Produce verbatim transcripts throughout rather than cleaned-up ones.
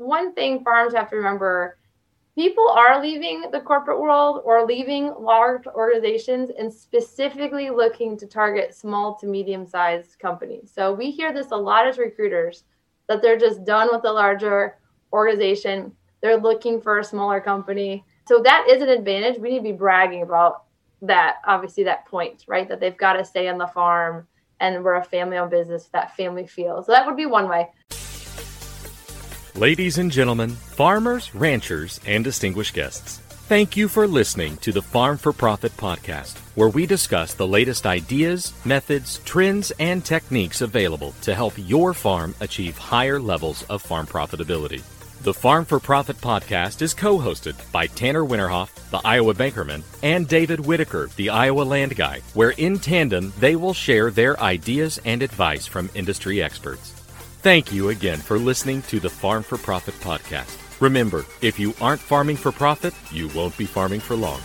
one thing farms have to remember, people are leaving the corporate world or leaving large organizations and specifically looking to target small to medium-sized companies. So we hear this a lot as recruiters, that they're just done with the larger organization. They're looking for a smaller company. So that is an advantage. We need to be bragging about that, obviously, that point, right? That they've got to stay on the farm and we're a family-owned business, that family feel. So that would be one way. Ladies and gentlemen, farmers, ranchers, and distinguished guests, thank you for listening to the Farm for Profit podcast, where we discuss the latest ideas, methods, trends, and techniques available to help your farm achieve higher levels of farm profitability. The Farm for Profit podcast is co-hosted by Tanner Winterhoff, the Iowa Bankerman, and David Whitaker, the Iowa Land Guy, where in tandem they will share their ideas and advice from industry experts. Thank you again for listening to the Farm for Profit podcast. Remember, if you aren't farming for profit, you won't be farming for long.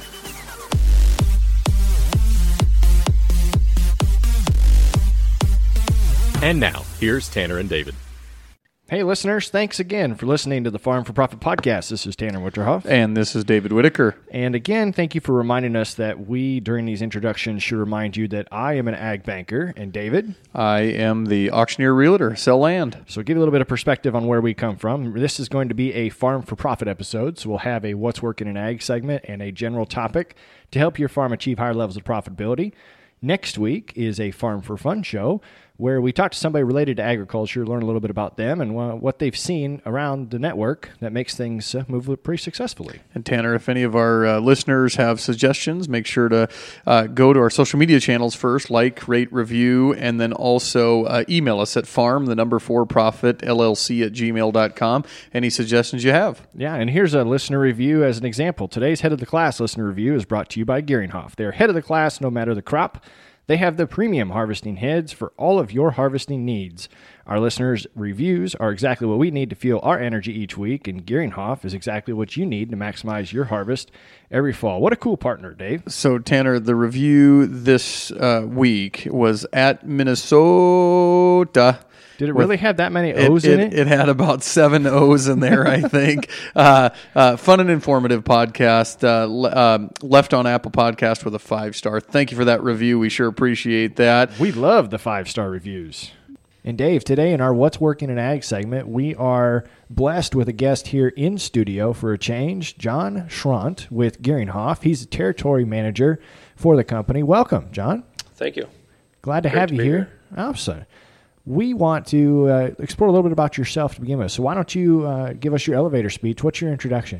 And now, here's Tanner and David. Hey, listeners, thanks again for listening to the Farm for Profit podcast. This is Tanner Winterhoff. And this is David Whitaker. And again, thank you for reminding us that we, during these introductions, should remind you that I am an ag banker, and David? I am the auctioneer realtor, sell land. So give you a little bit of perspective on where we come from. This is going to be a Farm for Profit episode, so we'll have a What's Working in Ag segment and a general topic to help your farm achieve higher levels of profitability. Next week is a Farm for Fun show, where we talk to somebody related to agriculture, learn a little bit about them and uh, what they've seen around the network that makes things uh, move pretty successfully. And Tanner, if any of our uh, listeners have suggestions, make sure to uh, go to our social media channels first, like, rate, review, and then also uh, email us at farm, the number four profit, L L C at gmail dot com. Any suggestions you have? Yeah, and here's a listener review as an example. Today's Head of the Class listener review is brought to you by Gearinghoff. They're head of the class no matter the crop. They have the premium harvesting heads for all of your harvesting needs. Our listeners' reviews are exactly what we need to fuel our energy each week, and Gearinghoff is exactly what you need to maximize your harvest every fall. What a cool partner, Dave. So, Tanner, the review this uh, week was at Minnesota. Did it really With, have that many O's it, in it? it? It had about seven O's in there, I think. uh, uh, fun and informative podcast, uh, le- um, left on Apple Podcast with a five-star. Thank you for that review. We sure appreciate that. We love the five-star reviews. And Dave, today in our What's Working in Ag segment, we are blessed with a guest here in studio for a change, John Schront with Gearinghoff. He's a territory manager for the company. Welcome, John. Thank you. Glad to Great have to you be here. here. Awesome. We want to uh, explore a little bit about yourself to begin with. So why don't you uh, give us your elevator speech? What's your introduction?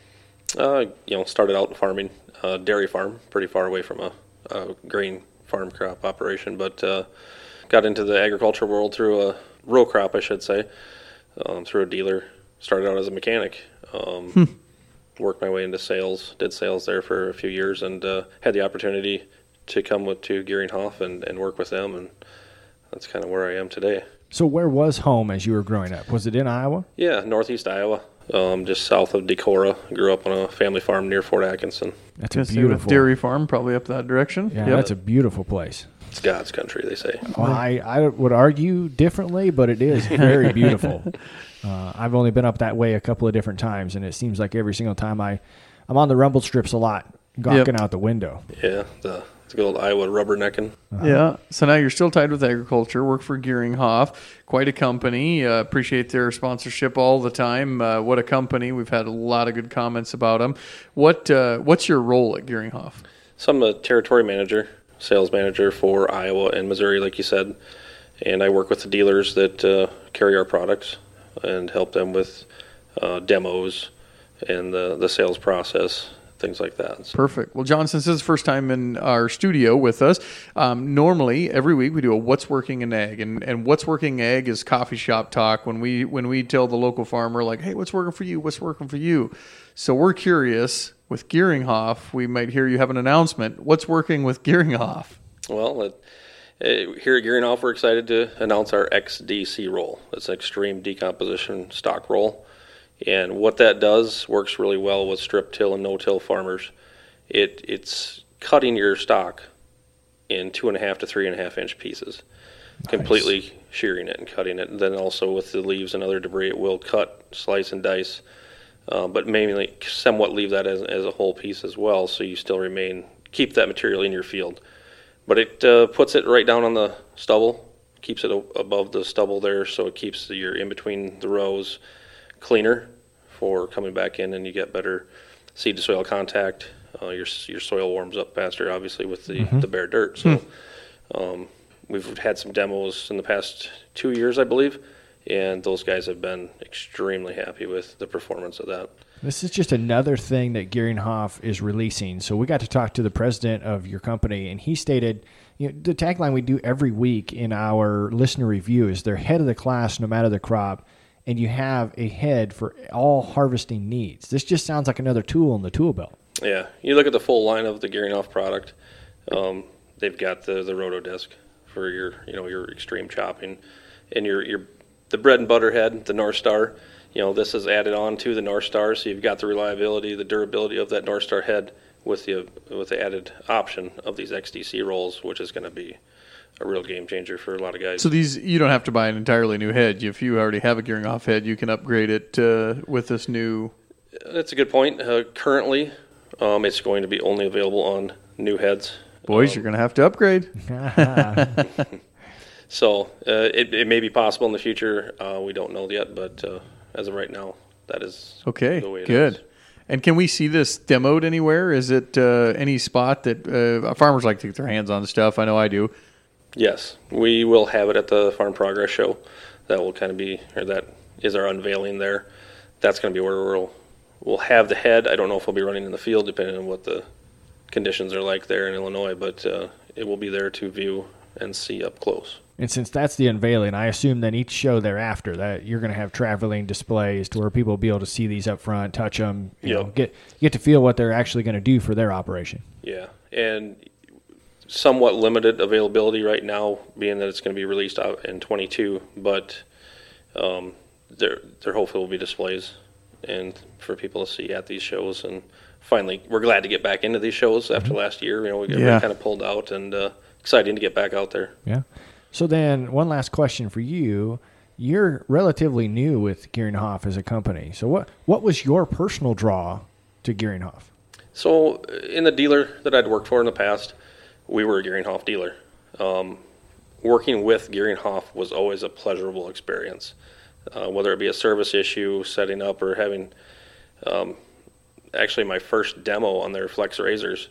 Uh, you know, started out farming, uh, dairy farm, pretty far away from a, a grain farm crop operation, but uh, got into the agriculture world through a row crop, I should say, um, through a dealer. Started out as a mechanic, um, hmm. worked my way into sales, did sales there for a few years, and uh, had the opportunity to come with to Gearinghoff and, and work with them, and that's kind of where I am today. So where was home as you were growing up? Was it in Iowa? Yeah, northeast Iowa, um, just south of Decorah. Grew up on a family farm near Fort Atkinson. That's a beautiful dairy farm, probably up that direction. Yeah, yep. That's a beautiful place. It's God's country, they say. Well, I, I would argue differently, but it is very beautiful. uh, I've only been up that way a couple of different times, and it seems like every single time I, I'm on the rumble strips a lot, gawking yep. out the window. Yeah, the It's good old Iowa rubbernecking. Uh-huh. Yeah. So now you're still tied with agriculture, work for Gearinghoff, quite a company. Uh, appreciate their sponsorship all the time. Uh, what a company. We've had a lot of good comments about them. What uh, What's your role at Gearinghoff? So I'm a territory manager, sales manager for Iowa and Missouri, like you said. And I work with the dealers that uh, carry our products and help them with uh, demos and the, the sales process, things like that. So. Perfect. Well, John, since this is the first time in our studio with us, um, normally every week we do a What's Working in Ag, and, and What's Working Ag is coffee shop talk when we when we tell the local farmer, like, hey, what's working for you? What's working for you? So we're curious, with Gearinghoff, we might hear you have an announcement. What's working with Gearinghoff? Well, it, it, here at Gearinghoff, we're excited to announce our X D C roll. It's an extreme decomposition stock roll. And what that does works really well with strip till and no-till farmers. It It's cutting your stock in two and a half to three and a half inch pieces. completely Nice. shearing it and cutting it. And then also with the leaves and other debris, it will cut, slice, and dice, uh, but mainly somewhat leave that as, as a whole piece as well, so you still remain, keep that material in your field. But it uh, puts it right down on the stubble, keeps it a- above the stubble there, so it keeps the, your in between the rows cleaner for coming back in, and you get better seed to soil contact. Uh, your your soil warms up faster, obviously, with the, Mm-hmm. the bare dirt. So um, we've had some demos in the past two years, I believe, and those guys have been extremely happy with the performance of that. This is just another thing that Geringhoff is releasing. So we got to talk to the president of your company, and he stated, you know, the tagline we do every week in our listener review is they're head of the class no matter the crop, and you have a head for all harvesting needs. This just sounds like another tool in the tool belt. Yeah, you look at the full line of the Geringhoff product. Um, they've got the the roto disc for your you know your extreme chopping, and your your the bread and butter head, the North Star. You know, this is added on to the North Star, so you've got the reliability, the durability of that North Star head with the with the added option of these X D C rolls, which is going to be a real game changer for a lot of guys. So these, you don't have to buy an entirely new head. If you already have a Geringhoff head, you can upgrade it uh, with this new. That's a good point. Uh, currently, um, it's going to be only available on new heads. Boys, Um, you're going to have to upgrade. So uh, it, it may be possible in the future. Uh, we don't know yet, but uh, as of right now, that is Okay, the way it good. is. And can we see this demoed anywhere? Is it uh, any spot that uh, farmers like to get their hands on the stuff? I know I do. Yes, we will have it at the Farm Progress Show. That will kind of be, or that is our unveiling there. That's going to be where we'll we'll have the head. I don't know if we'll be running in the field, depending on what the conditions are like there in Illinois, but uh, it will be there to view and see up close. And since that's the unveiling, I assume then each show thereafter that you're going to have traveling displays to where people will be able to see these up front, touch them, you Yep. know, get get to feel what they're actually going to do for their operation. Yeah, and somewhat limited availability right now, being that it's going to be released out in twenty-two, but um, there there hopefully will be displays and for people to see at these shows. And finally, we're glad to get back into these shows after last year. You know, we got Yeah. kind of pulled out, and uh, exciting to get back out there. Yeah. So then one last question for you. You're relatively new with Geringhoff as a company. So what, what was your personal draw to Geringhoff? So in the dealer that I'd worked for in the past, we were a Geringhoff dealer. Um, working with Geringhoff was always a pleasurable experience, uh, whether it be a service issue, setting up, or having um, actually my first demo on their Flex razors.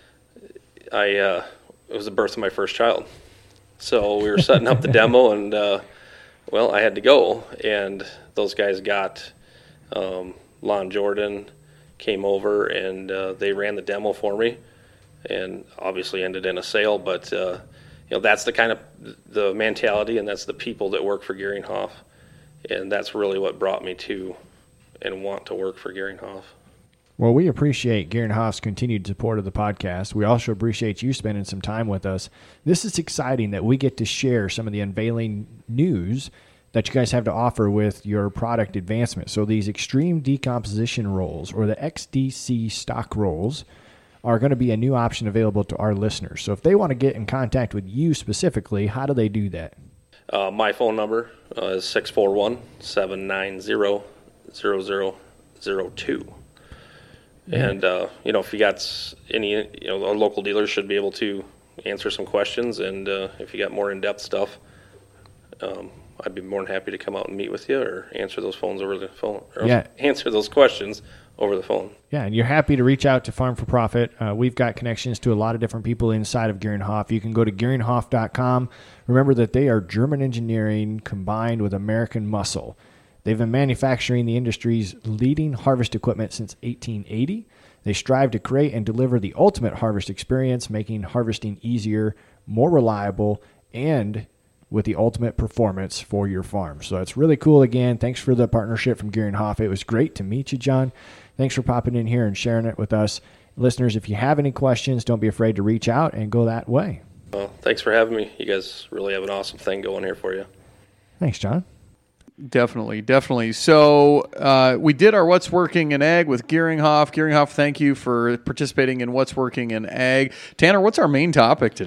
I uh, it was the birth of my first child. So we were setting up the demo, and uh, well, I had to go, and those guys got um, Lon Jordan came over, and uh, they ran the demo for me, and obviously ended in a sale. But uh, you know, that's the kind of the mentality, and that's the people that work for Geringhoff, and that's really what brought me to and want to work for Geringhoff. Well, we appreciate Geringhoff's continued support of the podcast. We also appreciate you spending some time with us. This is exciting that we get to share some of the unveiling news that you guys have to offer with your product advancement. So these extreme decomposition rolls, or the X D C stock rolls, are going to be a new option available to our listeners. So if they want to get in contact with you specifically, how do they do that? Uh, my phone number uh, is six four one, seven nine zero, zero zero zero two. And, uh, you know, if you got s- any, you know, our local dealers should be able to answer some questions. And uh, if you got more in-depth stuff, um, I'd be more than happy to come out and meet with you or answer those phones over the phone. Or Yeah. answer those questions over the phone. Yeah, and you're happy to reach out to Farm for Profit. Uh, we've got connections to a lot of different people inside of Geringhoff. You can go to geringhoff dot com. Remember that they are German engineering combined with American muscle. They've been manufacturing the industry's leading harvest equipment since eighteen eighty. They strive to create and deliver the ultimate harvest experience, making harvesting easier, more reliable, and with the ultimate performance for your farm. So it's really cool. Again, thanks for the partnership from Geringhoff. It was great to meet you, John. Thanks for popping in here and sharing it with us. Listeners, if you have any questions, don't be afraid to reach out and go that way. Well, thanks for having me. You guys really have an awesome thing going here for you. Thanks, John. Definitely, definitely. So uh, we did our What's Working in Ag with Geringhoff. Geringhoff, thank you for participating in What's Working in Ag. Tanner, what's our main topic today?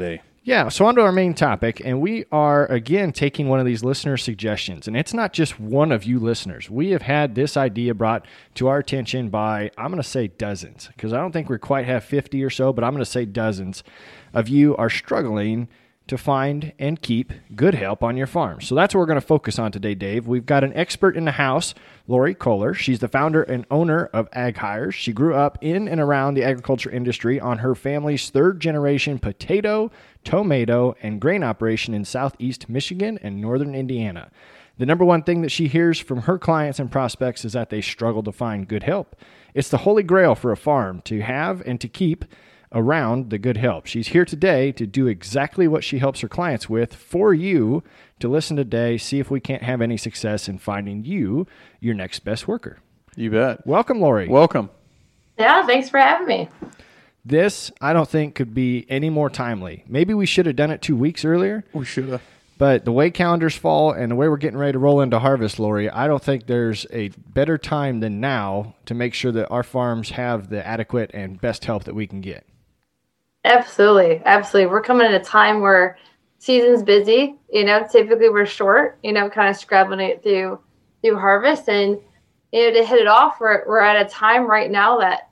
Yeah, so on to our main topic, and we are, again, taking one of these listener suggestions, and it's not just one of you listeners. We have had this idea brought to our attention by, I'm going to say dozens, because I don't think we quite have fifty or so, but I'm going to say dozens of you are struggling to find and keep good help on your farm. So that's what we're going to focus on today, Dave. We've got an expert in the house, Lori Kohler. She's the founder and owner of Ag Hires. She grew up in and around the agriculture industry on her family's third generation potato, tomato, and grain operation in southeast Michigan and northern Indiana. The number one thing that she hears from her clients and prospects is that they struggle to find good help. It's the holy grail for a farm to have and to keep around the good help. She's here today to do exactly what she helps her clients with for you to listen today, see if we can't have any success in finding you your next best worker. You bet. Welcome, Lori. Welcome. Yeah, thanks for having me. This, I don't think, could be any more timely. Maybe we should have done it two weeks earlier. We should have. But the way calendars fall and the way we're getting ready to roll into harvest, Lori, I don't think there's a better time than now to make sure that our farms have the adequate and best help that we can get. Absolutely. Absolutely. We're coming at a time where season's busy, you know, typically we're short, you know, kind of scrabbling it through, through harvest. And, you know, to hit it off, we're, we're at a time right now that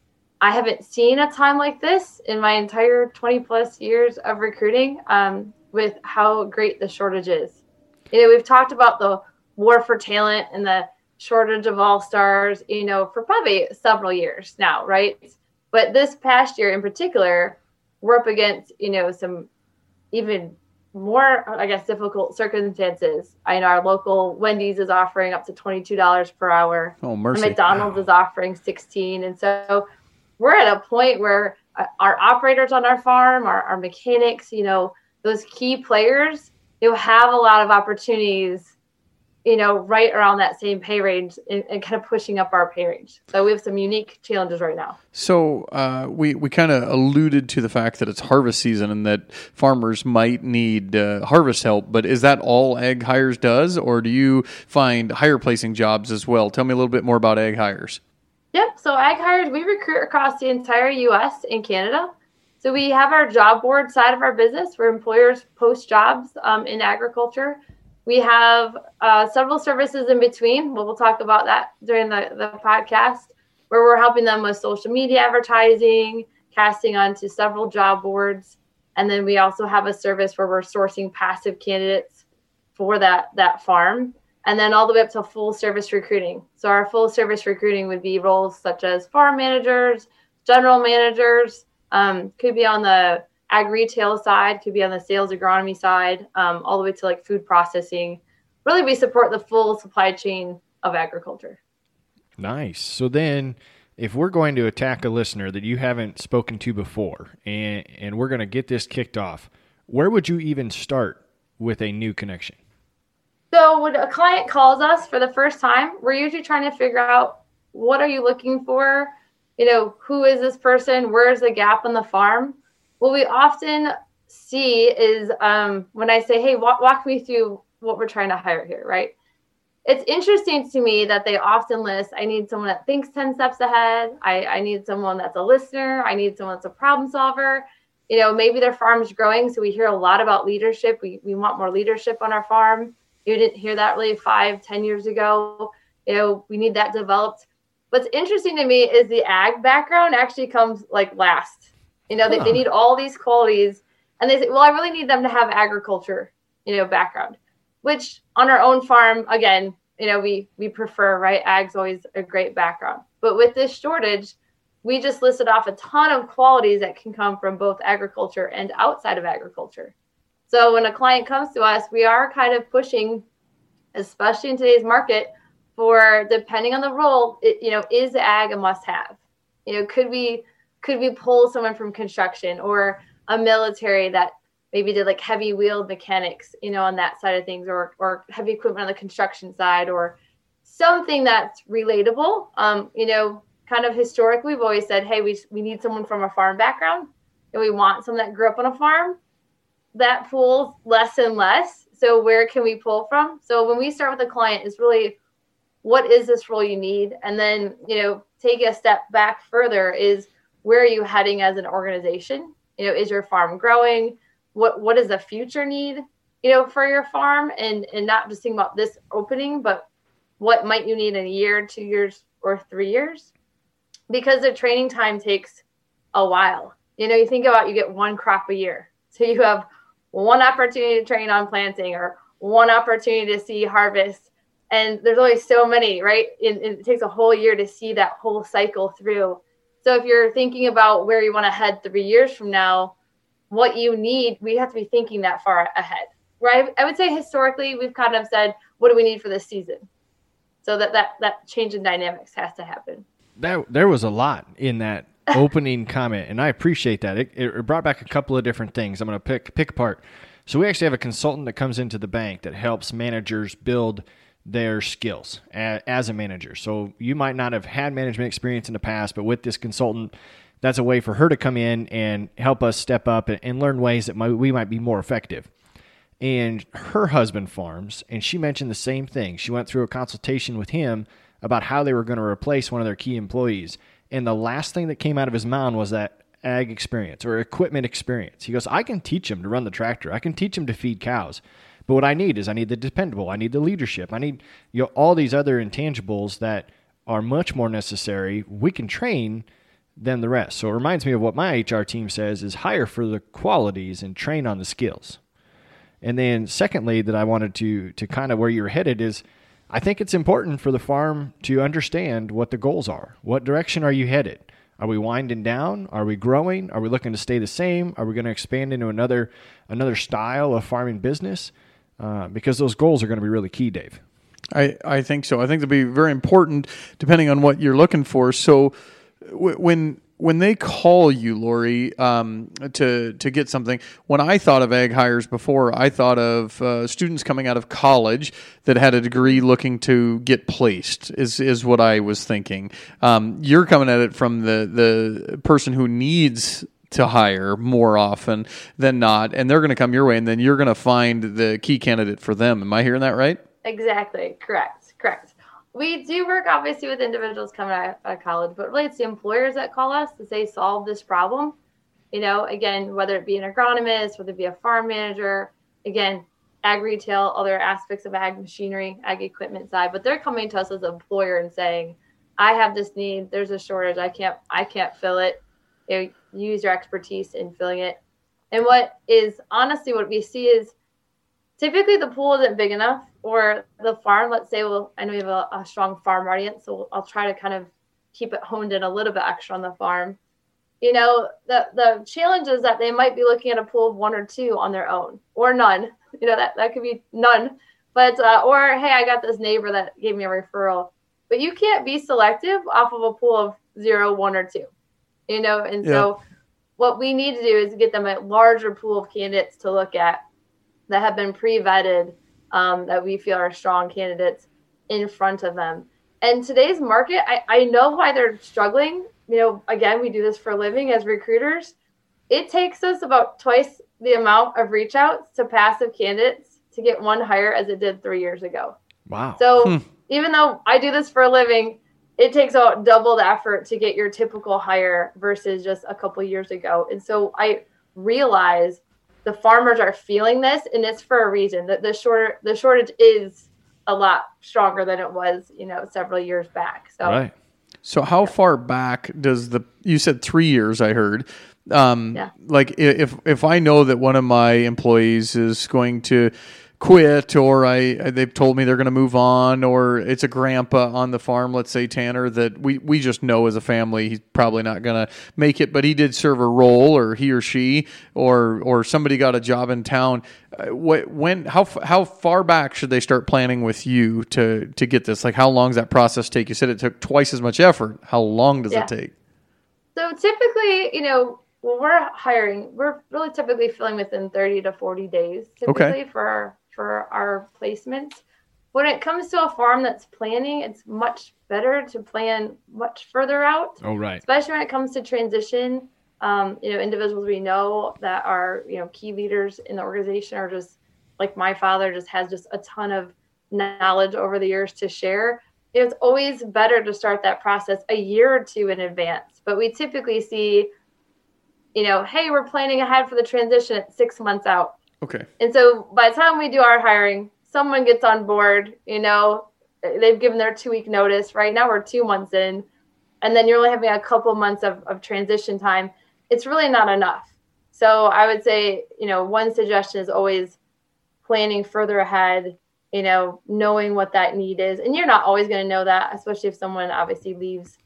I haven't seen a time like this in my entire twenty plus years of recruiting, um, with how great the shortage is. You know, we've talked about the war for talent and the shortage of all-stars, you know, for probably several years now, right? But this past year in particular, we're up against, you know, some even more, I guess, difficult circumstances. I know our local Wendy's is offering up to twenty-two dollars per hour. Oh, mercy. And McDonald's wow. is offering sixteen dollars. And so we're at a point where our operators on our farm, our, our mechanics, you know, those key players, you'll have a lot of opportunities, you know, right around that same pay range and, and kind of pushing up our pay range. So we have some unique challenges right now. So uh, we, we kind of alluded to the fact that it's harvest season and that farmers might need uh, harvest help, but is that all Ag Hires does, or do you find hire placing jobs as well? Tell me a little bit more about Ag Hires. Yep. So Ag Hires, we recruit across the entire U S and Canada. So we have our job board side of our business where employers post jobs um, in agriculture. We have uh, several services in between. Well, we'll talk about that during the, the podcast, where we're helping them with social media advertising, casting onto several job boards. And then we also have a service where we're sourcing passive candidates for that, that farm. And then all the way up to full service recruiting. So our full service recruiting would be roles such as farm managers, general managers, um, could be on the ag retail side, could be on the sales agronomy side, um, all the way to like food processing. Really, we support the full supply chain of agriculture. Nice. So then if we're going to attack a listener that you haven't spoken to before and, and we're going to get this kicked off, where would you even start with a new connection? So when a client calls us for the first time, we're usually trying to figure out, what are you looking for? You know, who is this person? Where's the gap on the farm? What we often see is um, when I say, hey, walk, walk me through what we're trying to hire here, right? It's interesting to me that they often list, I need someone that thinks ten steps ahead. I, I need someone that's a listener. I need someone that's a problem solver. You know, maybe their farm's growing, so we hear a lot about leadership. We, we want more leadership on our farm. You didn't hear that really five, ten years ago. You know, we need that developed. What's interesting to me is the ag background actually comes like last. You know, they, huh. they need all these qualities. And they say, well, I really need them to have agriculture, you know, background, which on our own farm, again, you know, we, we prefer, right? Ag's always a great background. But with this shortage, we just listed off a ton of qualities that can come from both agriculture and outside of agriculture. So when a client comes to us, we are kind of pushing, especially in today's market, for depending on the role, it, you know, is ag a must-have? You know, could we could we pull someone from construction or a military that maybe did like heavy wheeled mechanics, you know, on that side of things, or or heavy equipment on the construction side, or something that's relatable. Um, you know, kind of historically, we've always said, hey, we we need someone from a farm background, and we want someone that grew up on a farm. That pulls less and less. So where can we pull from? So when we start with a client, it's really, what is this role you need? And then, you know, take a step back further is, where are you heading as an organization? You know, is your farm growing? what, what is the future need, you know, for your farm, and, and not just think about this opening, but what might you need in a year, two years, or three years? Because the training time takes a while. You know, you think about, you get one crop a year. So you have one opportunity to train on planting or one opportunity to see harvest. And there's only so many, right? It, it takes a whole year to see that whole cycle through. So if you're thinking about where you want to head three years from now, what you need, we have to be thinking that far ahead, right? I would say historically, we've kind of said, what do we need for this season? So that, that, that change in dynamics has to happen. That, there was a lot in that opening comment, and I appreciate that. It, it brought back a couple of different things. I'm going to pick pick apart. So we actually have a consultant that comes into the bank that helps managers build their skills as a manager. So you might not have had management experience in the past, but with this consultant, that's a way for her to come in and help us step up and learn ways that we might be more effective. And her husband farms, and she mentioned the same thing. She went through a consultation with him about how they were going to replace one of their key employees. And the last thing that came out of his mouth was that ag experience or equipment experience. He goes, I can teach him to run the tractor. I can teach him to feed cows. But what I need is I need the dependable. I need the leadership. I need, you know, all these other intangibles that are much more necessary. We can train than the rest. So it reminds me of what my H R team says is hire for the qualities and train on the skills. And then secondly, that I wanted to to kind of where you're headed is I think it's important for the farm to understand what the goals are. What direction are you headed? Are we winding down? Are we growing? Are we looking to stay the same? Are we going to expand into another another style of farming business? Uh, because those goals are going to be really key, Dave. I, I think so. I think they'll be very important depending on what you're looking for. So w- when when they call you, Lori, um, to to get something, when I thought of ag hires before, I thought of uh, students coming out of college that had a degree looking to get placed is is what I was thinking. Um, you're coming at it from the, the person who needs to hire more often than not, and they're going to come your way, and then you're going to find the key candidate for them. Am I hearing that right? Exactly. Correct. Correct. We do work obviously with individuals coming out of college, but really it's the employers that call us to say, solve this problem. You know, again, whether it be an agronomist, whether it be a farm manager, again, ag retail, other aspects of ag machinery, ag equipment side, but they're coming to us as an employer and saying, I have this need, there's a shortage, I can't, I can't fill it. You know, use your expertise in filling it. And what is honestly what we see is typically the pool isn't big enough, or the farm, let's say, well, I know you have a, a strong farm audience, so I'll try to kind of keep it honed in a little bit extra on the farm. You know, the the challenge is that they might be looking at a pool of one or two on their own, or none. You know, that, that could be none. But, uh, or, hey, I got this neighbor that gave me a referral. But you can't be selective off of a pool of zero, one, or two. You know, and yeah. So what we need to do is get them a larger pool of candidates to look at that have been pre-vetted, um, that we feel are strong candidates in front of them. And today's market, I, I know why they're struggling. You know, again, we do this for a living as recruiters. It takes us about twice the amount of reach outs to passive candidates to get one hire as it did three years ago. Wow. So hmm. even though I do this for a living, it takes out double the effort to get your typical hire versus just a couple years ago. And so I realize the farmers are feeling this, and it's for a reason. That the shorter the shortage is a lot stronger than it was, you know, several years back. So, right. So how yeah. far back does the, you said three years, I heard. Um, yeah. Like if, if I know that one of my employees is going to quit, or I they've told me they're going to move on, or it's a grandpa on the farm, let's say Tanner, that we, we just know as a family he's probably not going to make it, but he did serve a role, or he or she, or or somebody got a job in town. Uh, what, when how how far back should they start planning with you to to get this? Like, how long does that process take? You said it took twice as much effort. How long does yeah. it take? So typically, you know, when we're hiring, we're really typically filling within thirty to forty days typically okay. for our for our placements. When it comes to a farm that's planning, it's much better to plan much further out. Oh, right. Especially when it comes to transition. Um, you know, individuals we know that are, you know, key leaders in the organization are just like my father just has just a ton of knowledge over the years to share. It's always better to start that process a year or two in advance. But we typically see you know, hey, we're planning ahead for the transition at six months out. Okay. And so by the time we do our hiring, someone gets on board, you know, they've given their two week notice. Right now we're two months in, and then you're only having a couple months of, of transition time. It's really not enough. So I would say, you know, one suggestion is always planning further ahead, you know, knowing what that need is. And you're not always going to know that, especially if someone obviously leaves,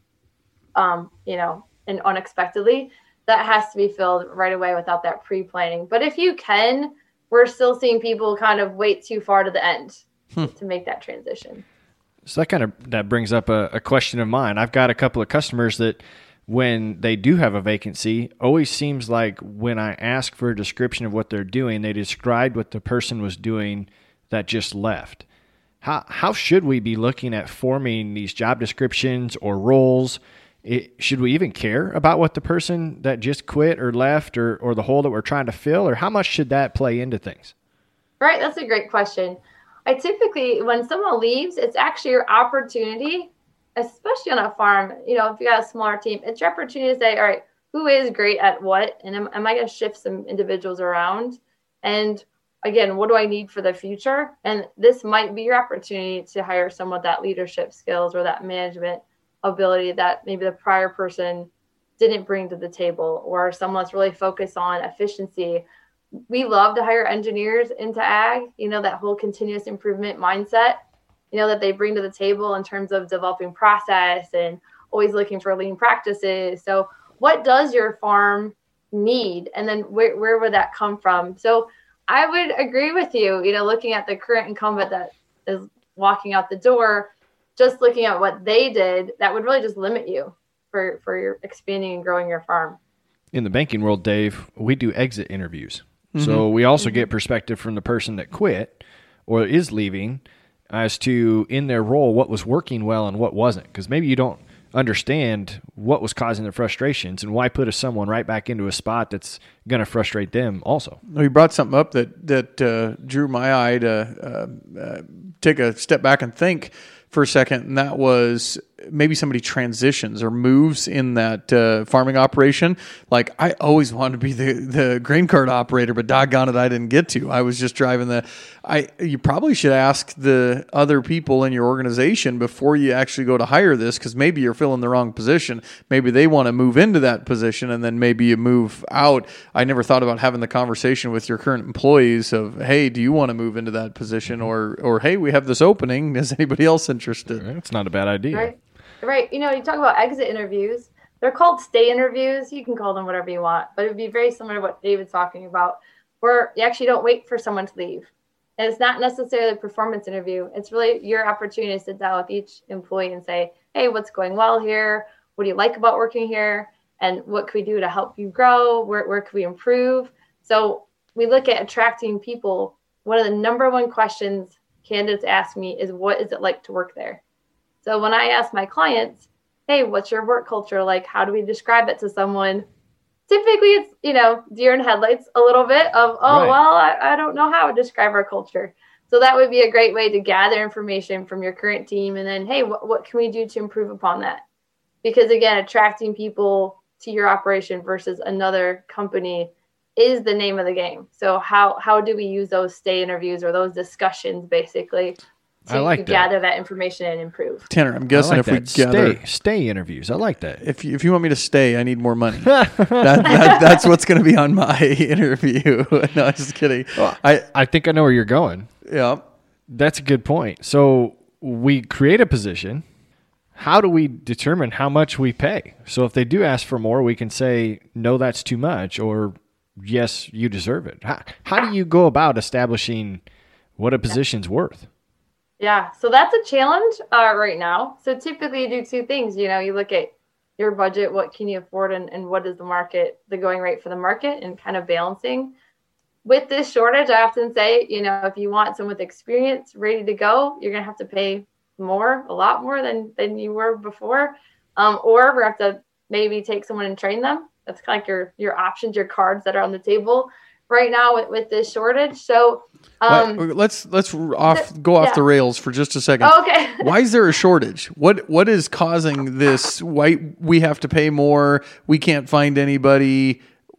um, you know, and unexpectedly. That has to be filled right away without that pre-planning. But if you can, we're still seeing people kind of wait too far to the end hmm. to make that transition. So that kind of that brings up a, a question of mine. I've got a couple of customers that when they do have a vacancy, always seems like when I ask for a description of what they're doing, they described what the person was doing that just left. How how should we be looking at forming these job descriptions or roles? It, should we even care about what the person that just quit or left or, or the hole that we're trying to fill, or how much should that play into things? Right. That's a great question. I typically, when someone leaves, it's actually your opportunity, especially on a farm, you know, if you got a smaller team, it's your opportunity to say, all right, who is great at what? And am, am I going to shift some individuals around? And again, what do I need for the future? And this might be your opportunity to hire someone with that leadership skills or that management ability that maybe the prior person didn't bring to the table, or someone that's really focused on efficiency. We love to hire engineers into ag, you know, that whole continuous improvement mindset, you know, that they bring to the table in terms of developing process and always looking for lean practices. So what does your farm need? And then where, where would that come from? So I would agree with you, you know, looking at the current incumbent that is walking out the door, just looking at what they did, that would really just limit you for, for your expanding and growing your farm. In the banking world, Dave, we do exit interviews. Mm-hmm. So we also mm-hmm. get perspective from the person that quit or is leaving as to, in their role, what was working well and what wasn't. Because maybe you don't understand what was causing the frustrations, and why put someone right back into a spot that's going to frustrate them also. Well, you brought something up that, that uh, drew my eye to uh, uh, take a step back and think for a second, and that was maybe somebody transitions or moves in that uh, farming operation. Like, I always wanted to be the, the grain cart operator, but doggone it, I didn't get to. I was just driving the. I you probably should ask the other people in your organization before you actually go to hire this, because maybe you're filling the wrong position. Maybe they want to move into that position, and then maybe you move out. I never thought about having the conversation with your current employees of, hey, do you want to move into that position, or or hey, we have this opening. Is anybody else interested? It's not a bad idea. Right. Right. You know, you talk about exit interviews. They're called stay interviews. You can call them whatever you want, but it would be very similar to what David's talking about, where you actually don't wait for someone to leave. And it's not necessarily a performance interview. It's really your opportunity to sit down with each employee and say, hey, what's going well here? What do you like about working here? And what can we do to help you grow? Where, where can we improve? So we look at attracting people. One of the number one questions candidates ask me is, what is it like to work there? So when I ask my clients, hey, what's your work culture like? How do we describe it to someone? Typically it's, you know, deer in headlights a little bit of, oh, right. well, I, I don't know how to describe our culture. So that would be a great way to gather information from your current team. And then, hey, what, what can we do to improve upon that? Because again, attracting people to your operation versus another company is the name of the game. So how, how do we use those stay interviews or those discussions basically to I like that. gather that information and improve? Tanner, I'm guessing like if that. we gather stay, stay interviews, I like that. If you, if you want me to stay, I need more money. that, that, that's what's going to be on my interview. No, I'm just kidding. Well, I I think I know where you're going. Yeah, that's a good point. So we create a position. How do we determine how much we pay? So if they do ask for more, we can say, no, that's too much, or yes, you deserve it. How, how do you go about establishing what a position's worth? Yeah, so that's a challenge uh, right now. So typically you do two things. You know, you look at your budget, what can you afford, and, and what is the market, the going rate for the market, and kind of balancing. With this shortage, I often say, you know, if you want someone with experience ready to go, you're going to have to pay more, a lot more than, than you were before. Um, or we have to maybe take someone and train them. That's kind of like your, your options, your cards that are on the table right now with, with this shortage. So um, Wait, let's let's off go off yeah. the rails for just a second. Oh, okay. Why is there a shortage? What what is causing this? Why we have to pay more? We can't find anybody.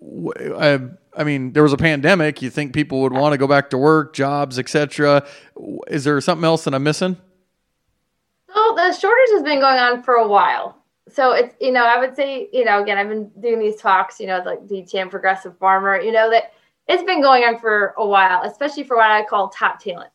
I, I mean, there was a pandemic. You think people would want to go back to work, jobs, et cetera. Is there something else that I'm missing? So the shortage has been going on for a while. So it's, you know, I would say, you know, again, I've been doing these talks, you know, like D T M Progressive Farmer, you know, that it's been going on for a while, especially for what I call top talent.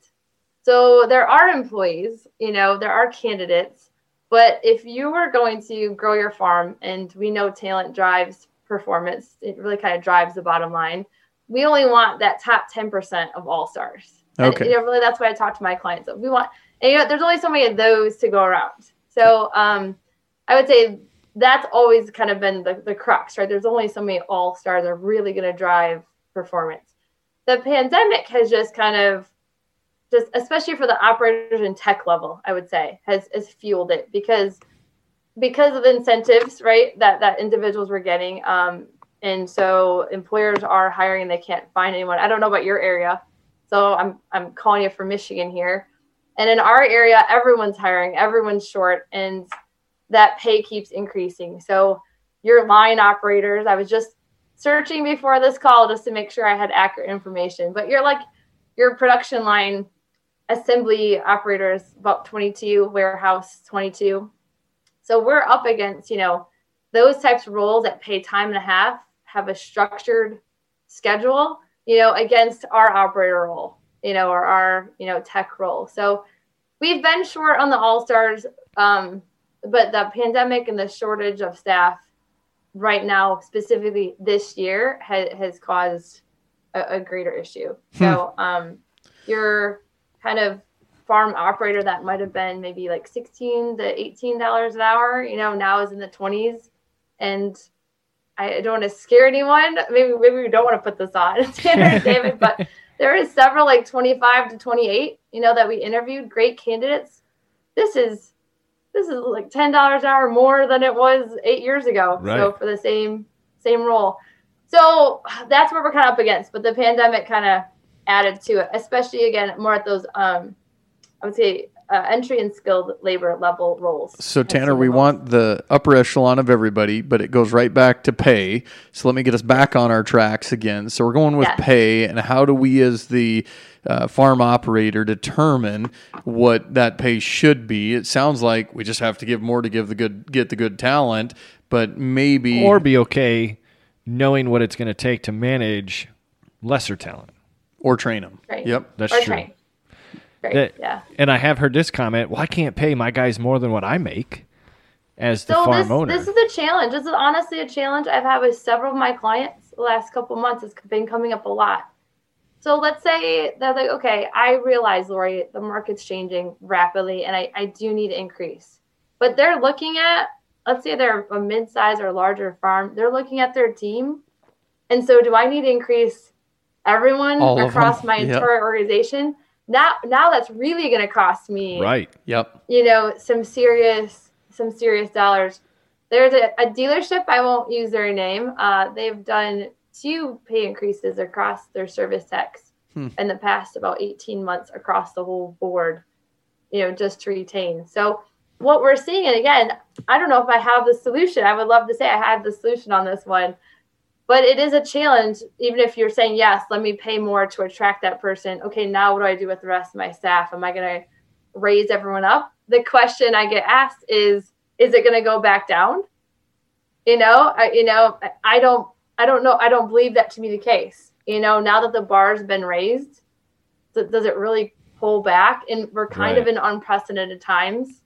So there are employees, you know, there are candidates, but if you were going to grow your farm, and we know talent drives performance, it really kind of drives the bottom line. We only want that top ten percent of all stars. Okay. And, you know, really, that's what I talk to my clients. We want, and you know, there's only so many of those to go around. So um, I would say that's always kind of been the, the crux, right? There's only so many all stars are really going to drive performance. The pandemic has just kind of, just especially for the operators and tech level, I would say, has, has fueled it because because of incentives, right, that, that individuals were getting. Um, and so employers are hiring, they can't find anyone. I don't know about your area. So I'm I'm calling you from Michigan here. And in our area, everyone's hiring, everyone's short, and that pay keeps increasing. So your line operators, I was just searching before this call just to make sure I had accurate information, but you're like your production line assembly operators, about twenty-two, warehouse twenty-two. So we're up against, you know, those types of roles that pay time and a half, have a structured schedule, you know, against our operator role, you know, or our, you know, tech role. So we've been short on the all-stars, um, but the pandemic and the shortage of staff right now, specifically this year, ha- has caused a, a greater issue. Hmm. So um, your kind of farm operator that might have been maybe like sixteen to eighteen dollars an hour, you know, now is in the twenties. And I don't want to scare anyone. Maybe maybe we don't want to put this on, David, but there is several like twenty-five to twenty-eight, you know, that we interviewed, great candidates. This is this is like ten dollars an hour more than it was eight years ago. Right. So for the same same role. So that's where we're kind of up against. But the pandemic kind of added to it, especially again more at those um I would say uh, entry and skilled labor level roles. So Tanner, we roles. want the upper echelon of everybody, but it goes right back to pay. So let me get us back on our tracks again. So we're going with yes. pay, and how do we as the uh, farm operator determine what that pay should be? It sounds like we just have to give more to give the good, get the good talent, but maybe or be okay knowing what it's going to take to manage lesser talent or train them. Right. Yep, that's or true. Train. That, yeah. And I have heard this comment, well, I can't pay my guys more than what I make as the so farm this, owner. This is a challenge. This is honestly a challenge I've had with several of my clients the last couple of months. It's been coming up a lot. So let's say they're like, okay, I realize, Lori, the market's changing rapidly and I, I do need to increase. But they're looking at, let's say they're a mid-size or larger farm, they're looking at their team. And so do I need to increase everyone All across my yep. entire organization? Now, now that's really going to cost me, right? Yep. You know, some serious, some serious dollars. There's a, a dealership. I won't use their name. Uh, they've done two pay increases across their service techs hmm. in the past about eighteen months across the whole board. You know, just to retain. So what we're seeing, and again, I don't know if I have the solution. I would love to say I have the solution on this one. But it is a challenge, even if you're saying, yes, let me pay more to attract that person. Okay, now what do I do with the rest of my staff? Am I going to raise everyone up? The question I get asked is, is it going to go back down? You know, I, you know, I don't, I don't know. I don't believe that to be the case. You know, now that the bar's been raised, does it really pull back? And we're kind right. of in unprecedented times.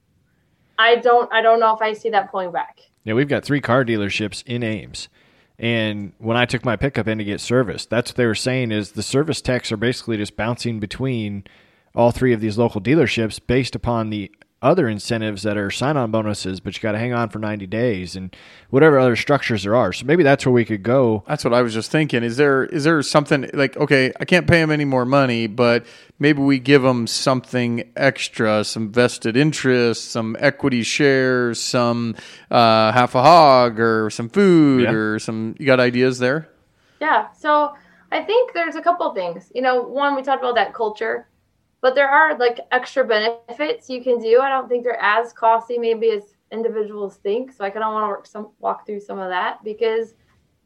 I don't, I don't know if I see that pulling back. Yeah, we've got three car dealerships in Ames. And when I took my pickup in to get serviced, that's what they were saying is the service techs are basically just bouncing between all three of these local dealerships based upon the other incentives that are sign-on bonuses, but you got to hang on for ninety days and whatever other structures there are. So maybe that's where we could go. That's what I was just thinking. Is there is there something like, okay, I can't pay them any more money, but maybe we give them something extra, some vested interest, some equity shares, some uh, half a hog or some food yeah. or some, you got ideas there? Yeah. So I think there's a couple of things. You know, one, we talked about that culture. But there are like extra benefits you can do. I don't think they're as costly maybe as individuals think. So I kind of want to work some walk through some of that because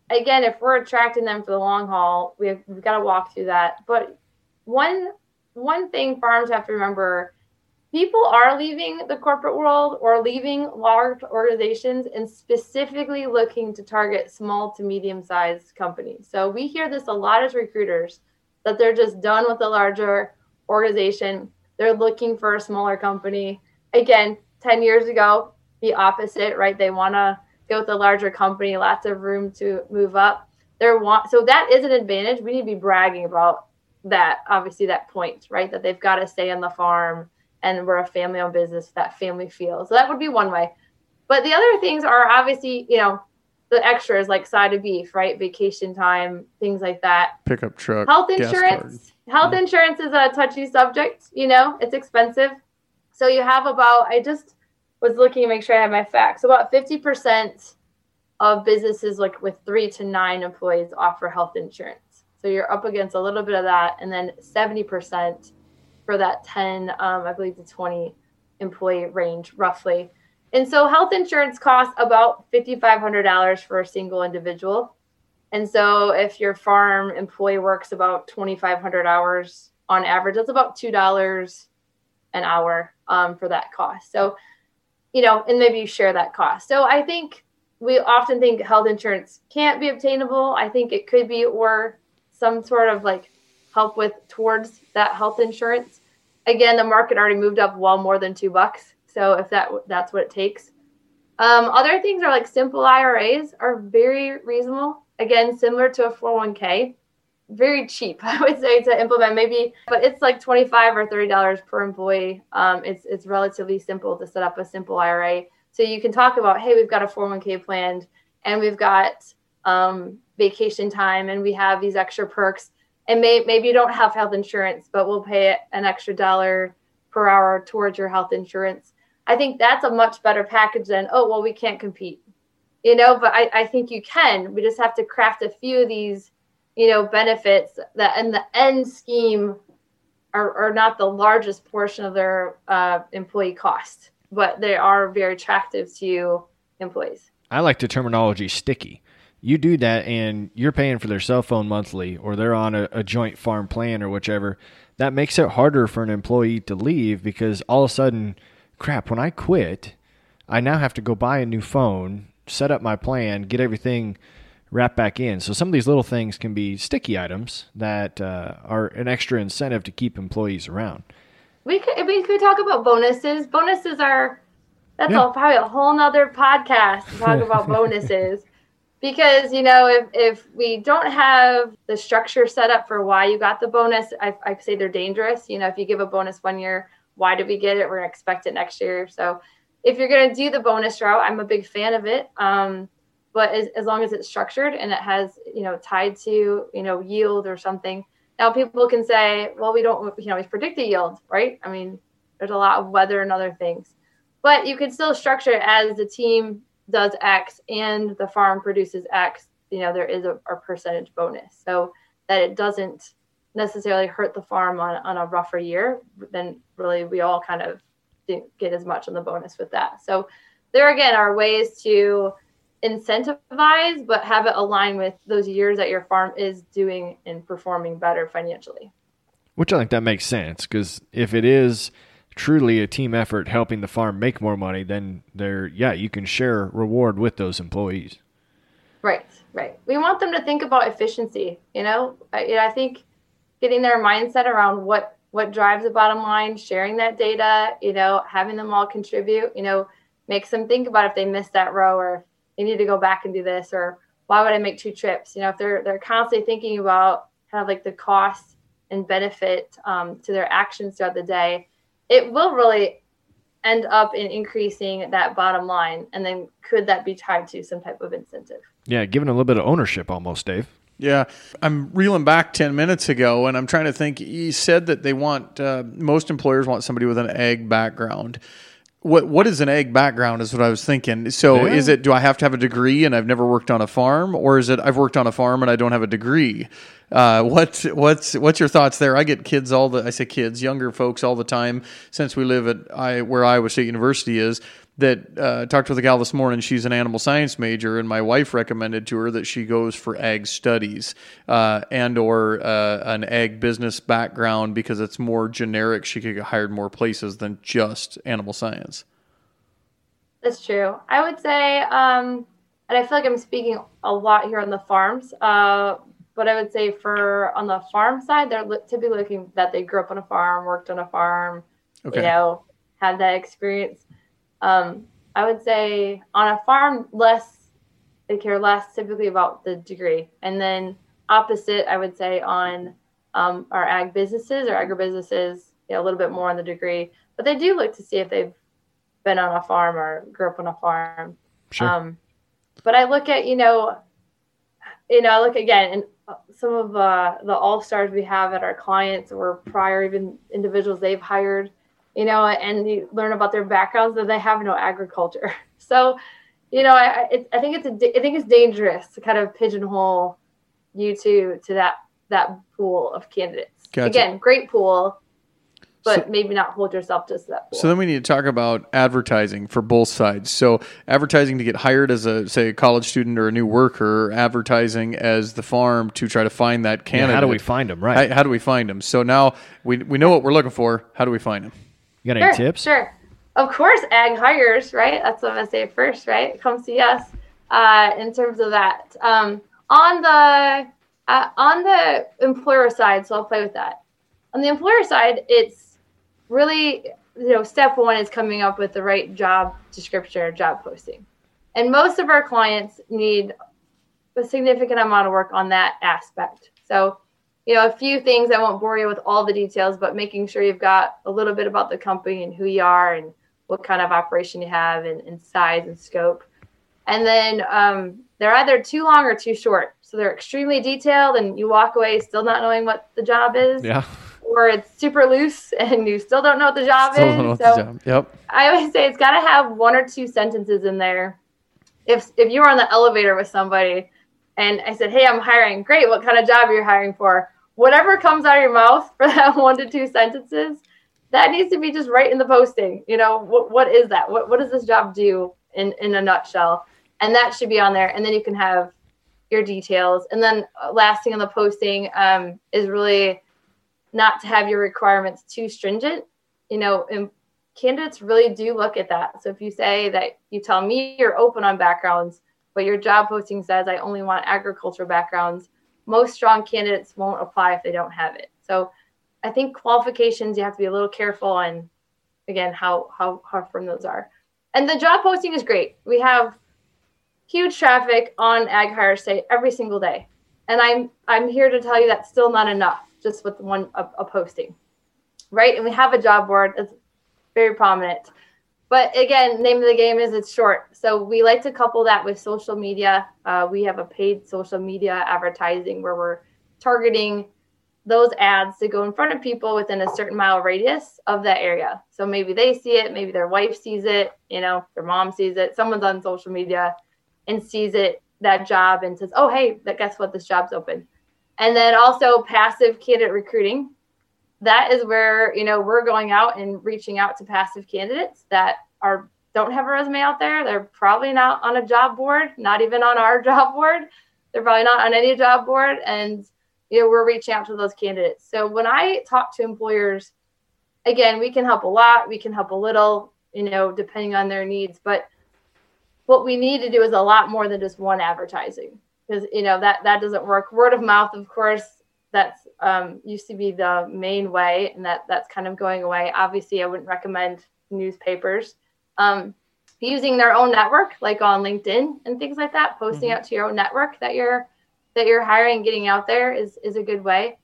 again, if we're attracting them for the long haul, we have, we've got to walk through that. But one one thing farms have to remember, people are leaving the corporate world or leaving large organizations and specifically looking to target small to medium-sized companies. So we hear this a lot as recruiters, that they're just done with the larger organization. They're looking for a smaller company. Again, ten years ago, the opposite, right? They want to go with a larger company, lots of room to move up. They're want So that is an advantage. We need to be bragging about that, obviously, that point, right? That they've got to stay on the farm and we're a family-owned business, that family feel. So that would be one way. But the other things are obviously, you know, the extras like side of beef, right? Vacation time, things like that. Pickup truck. Health insurance. Health yeah. insurance is a touchy subject. You know, it's expensive. So you have about, I just was looking to make sure I have my facts. So about fifty percent of businesses like with three to nine employees offer health insurance. So you're up against a little bit of that. And then seventy percent for that ten, um, I believe the twenty employee range roughly. And so health insurance costs about five thousand five hundred dollars for a single individual. And so if your farm employee works about twenty-five hundred hours on average, that's about two dollars an hour um, for that cost. So, you know, and maybe you share that cost. So I think we often think health insurance can't be obtainable. I think it could be, or some sort of like help with towards that health insurance. Again, the market already moved up well more than two bucks. So if that that's what it takes. Um, other things are like simple I R As are very reasonable. Again, similar to a four oh one k, very cheap, I would say, to implement maybe, but it's like twenty-five or thirty dollars per employee. Um, it's it's relatively simple to set up a simple I R A. So you can talk about, hey, we've got a four oh one k planned and we've got um, vacation time and we have these extra perks. And may, maybe you don't have health insurance, but we'll pay an extra dollar per hour towards your health insurance. I think that's a much better package than, oh, well, we can't compete, you know, but I, I think you can. We just have to craft a few of these, you know, benefits that in the end scheme are, are not the largest portion of their uh, employee cost, but they are very attractive to employees. I like the terminology sticky. You do that and you're paying for their cell phone monthly, or they're on a, a joint farm plan or whichever. That makes it harder for an employee to leave because all of a sudden, crap, when I quit, I now have to go buy a new phone, set up my plan, get everything wrapped back in. So some of these little things can be sticky items that uh, are an extra incentive to keep employees around. We could, we could talk about bonuses. Bonuses are, that's Yeah. all, probably a whole nother podcast to talk about bonuses. Because, you know, if, if we don't have the structure set up for why you got the bonus, I, I say they're dangerous. You know, if you give a bonus one year, why did we get it? We're going to expect it next year. So if you're going to do the bonus route, I'm a big fan of it. Um, but as, as long as it's structured and it has, you know, tied to, you know, yield or something. Now people can say, well, we don't, you know, we predict the yield, right? I mean, there's a lot of weather and other things. But you can still structure it as the team does X and the farm produces X, you know, there is a, a percentage bonus so that it doesn't necessarily hurt the farm on, on a rougher year. Then really we all kind of didn't get as much on the bonus with that. So there again are ways to incentivize, but have it align with those years that your farm is doing and performing better financially. Which I think that makes sense because if it is truly a team effort helping the farm make more money, then there, yeah, you can share reward with those employees. Right, right. We want them to think about efficiency. You know, I, I think getting their mindset around what, what drives the bottom line, sharing that data, you know, having them all contribute, you know, makes them think about if they missed that row or they need to go back and do this, or why would I make two trips? You know, if they're, they're constantly thinking about kind of like the cost and benefit um, to their actions throughout the day, it will really end up in increasing that bottom line. And then could that be tied to some type of incentive? Yeah, giving a little bit of ownership almost, Dave. Yeah, I'm reeling back ten minutes ago, and I'm trying to think. You said that they want, uh, most employers want somebody with an ag background. What What is an ag background is what I was thinking. So Yeah. is it, do I have to have a degree and I've never worked on a farm? Or is it, I've worked on a farm and I don't have a degree? Uh, what, what's what's your thoughts there? I get kids all the, I say kids, younger folks all the time, since we live at I, where Iowa State University is, that uh, talked with a gal this morning. She's an animal science major, and my wife recommended to her that she goes for ag studies uh, and or uh, an ag business background because it's more generic. She could get hired more places than just animal science. That's true. I would say, um, and I feel like I'm speaking a lot here on the farms, uh, but I would say for on the farm side, they're typically looking that they grew up on a farm, worked on a farm, okay. you know, had that experience. Um, I would say on a farm, less, they care less typically about the degree. And then opposite, I would say on um, our ag businesses or agribusinesses, you know, a little bit more on the degree, but they do look to see if they've been on a farm or grew up on a farm. Sure. Um, but I look at, you know, you know, I look again, and some of uh, the all-stars we have at our clients or prior even individuals they've hired, you know, and you learn about their backgrounds that they have no agriculture. So, you know, I it, I think it's a, I think it's dangerous to kind of pigeonhole you to to that that pool of candidates. Gotcha. Again, great pool, but so, maybe not hold yourself just to that pool. So then we need to talk about advertising for both sides. So advertising to get hired as a, say, a college student or a new worker, advertising as the farm to try to find that candidate. Yeah, how do we find them, right? How, how do we find them? So now we we know what we're looking for. How do we find them? You got sure, any tips? Sure. Of course, ag hires, right? That's what I'm going to say first, right? Come see us uh, in terms of that. Um, on the uh, on the employer side, so I'll play with that. On the employer side, it's really, you know, step one is coming up with the right job description or job posting. And most of our clients need a significant amount of work on that aspect. So, you know, a few things, I won't bore you with all the details, but making sure you've got a little bit about the company and who you are and what kind of operation you have and, and size and scope. And then um, they're either too long or too short. So they're extremely detailed and you walk away still not knowing what the job is. Yeah. Or it's super loose and you still don't know what the job Still is. don't know what so the job. Yep. I always say it's got to have one or two sentences in there. If if you're on the elevator with somebody and I said, hey, I'm hiring. Great. What kind of job are you hiring for? Whatever comes out of your mouth for that one to two sentences, that needs to be just right in the posting. You know, what what is that? What what does this job do in, in a nutshell? And that should be on there. And then you can have your details. And then last thing on the posting um, is really not to have your requirements too stringent. You know, and candidates really do look at that. So if you say that you tell me you're open on backgrounds, but your job posting says I only want agriculture backgrounds, most strong candidates won't apply if they don't have it. So I think qualifications, you have to be a little careful on, again, how, how, how firm those are. And the job posting is great. We have huge traffic on Ag Hire Site every single day. And I'm I'm here to tell you that's still not enough just with one a, a posting, right? And we have a job board that's very prominent. But again, name of the game is it's short. So we like to couple that with social media. Uh, we have a paid social media advertising where we're targeting those ads to go in front of people within a certain mile radius of that area. So maybe they see it, maybe their wife sees it, you know, their mom sees it, someone's on social media and sees it, that job, and says, oh, hey, guess what, this job's open. And then also passive candidate recruiting. That is where, you know, we're going out and reaching out to passive candidates that are don't have a resume out there. They're probably not on a job board, not even on our job board. They're probably not on any job board. And, you know, we're reaching out to those candidates. So when I talk to employers, again, we can help a lot. We can help a little, you know, depending on their needs. But what we need to do is a lot more than just one advertising, because, you know, that, that doesn't work. Word of mouth, of course, that's um, used to be the main way, and that that's kind of going away. Obviously, I wouldn't recommend newspapers. Um, using their own network, like on LinkedIn and things like that, posting mm-hmm. out to your own network that you're that you're hiring, getting out there is is a good way.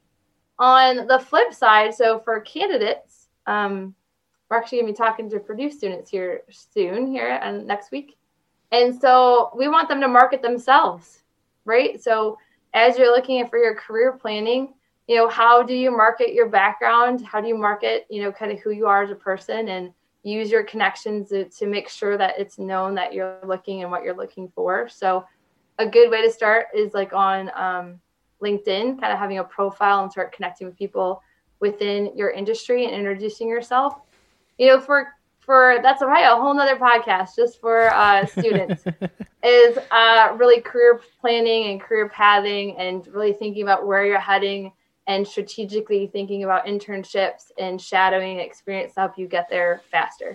On the flip side, so for candidates, um, we're actually going to be talking to Purdue students here soon, here and next week. And so we want them to market themselves, right? So as you're looking for your career planning, you know, how do you market your background? How do you market, you know, kind of who you are as a person, and use your connections to, to make sure that it's known that you're looking and what you're looking for. So a good way to start is like on um, LinkedIn, kind of having a profile and start connecting with people within your industry and introducing yourself. You know, for for, that's probably a whole nother podcast just for uh, students, is uh, really career planning and career pathing and really thinking about where you're heading and strategically thinking about internships and shadowing experience to help you get there faster.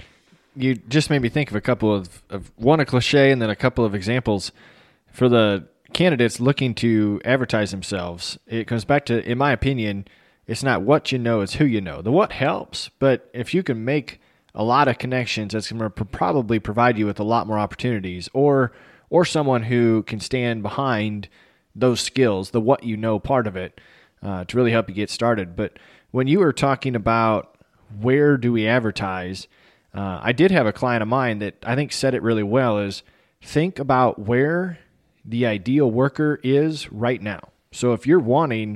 You just made me think of a couple of, of one, a cliche, and then a couple of examples for the candidates looking to advertise themselves. It comes back to, in my opinion, it's not what you know, it's who you know. The what helps, but if you can make a lot of connections, that's going to probably provide you with a lot more opportunities, or or someone who can stand behind those skills, the what you know part of it, uh, to really help you get started. But when you were talking about where do we advertise, uh, I did have a client of mine that I think said it really well, is think about where the ideal worker is right now. So if you're wanting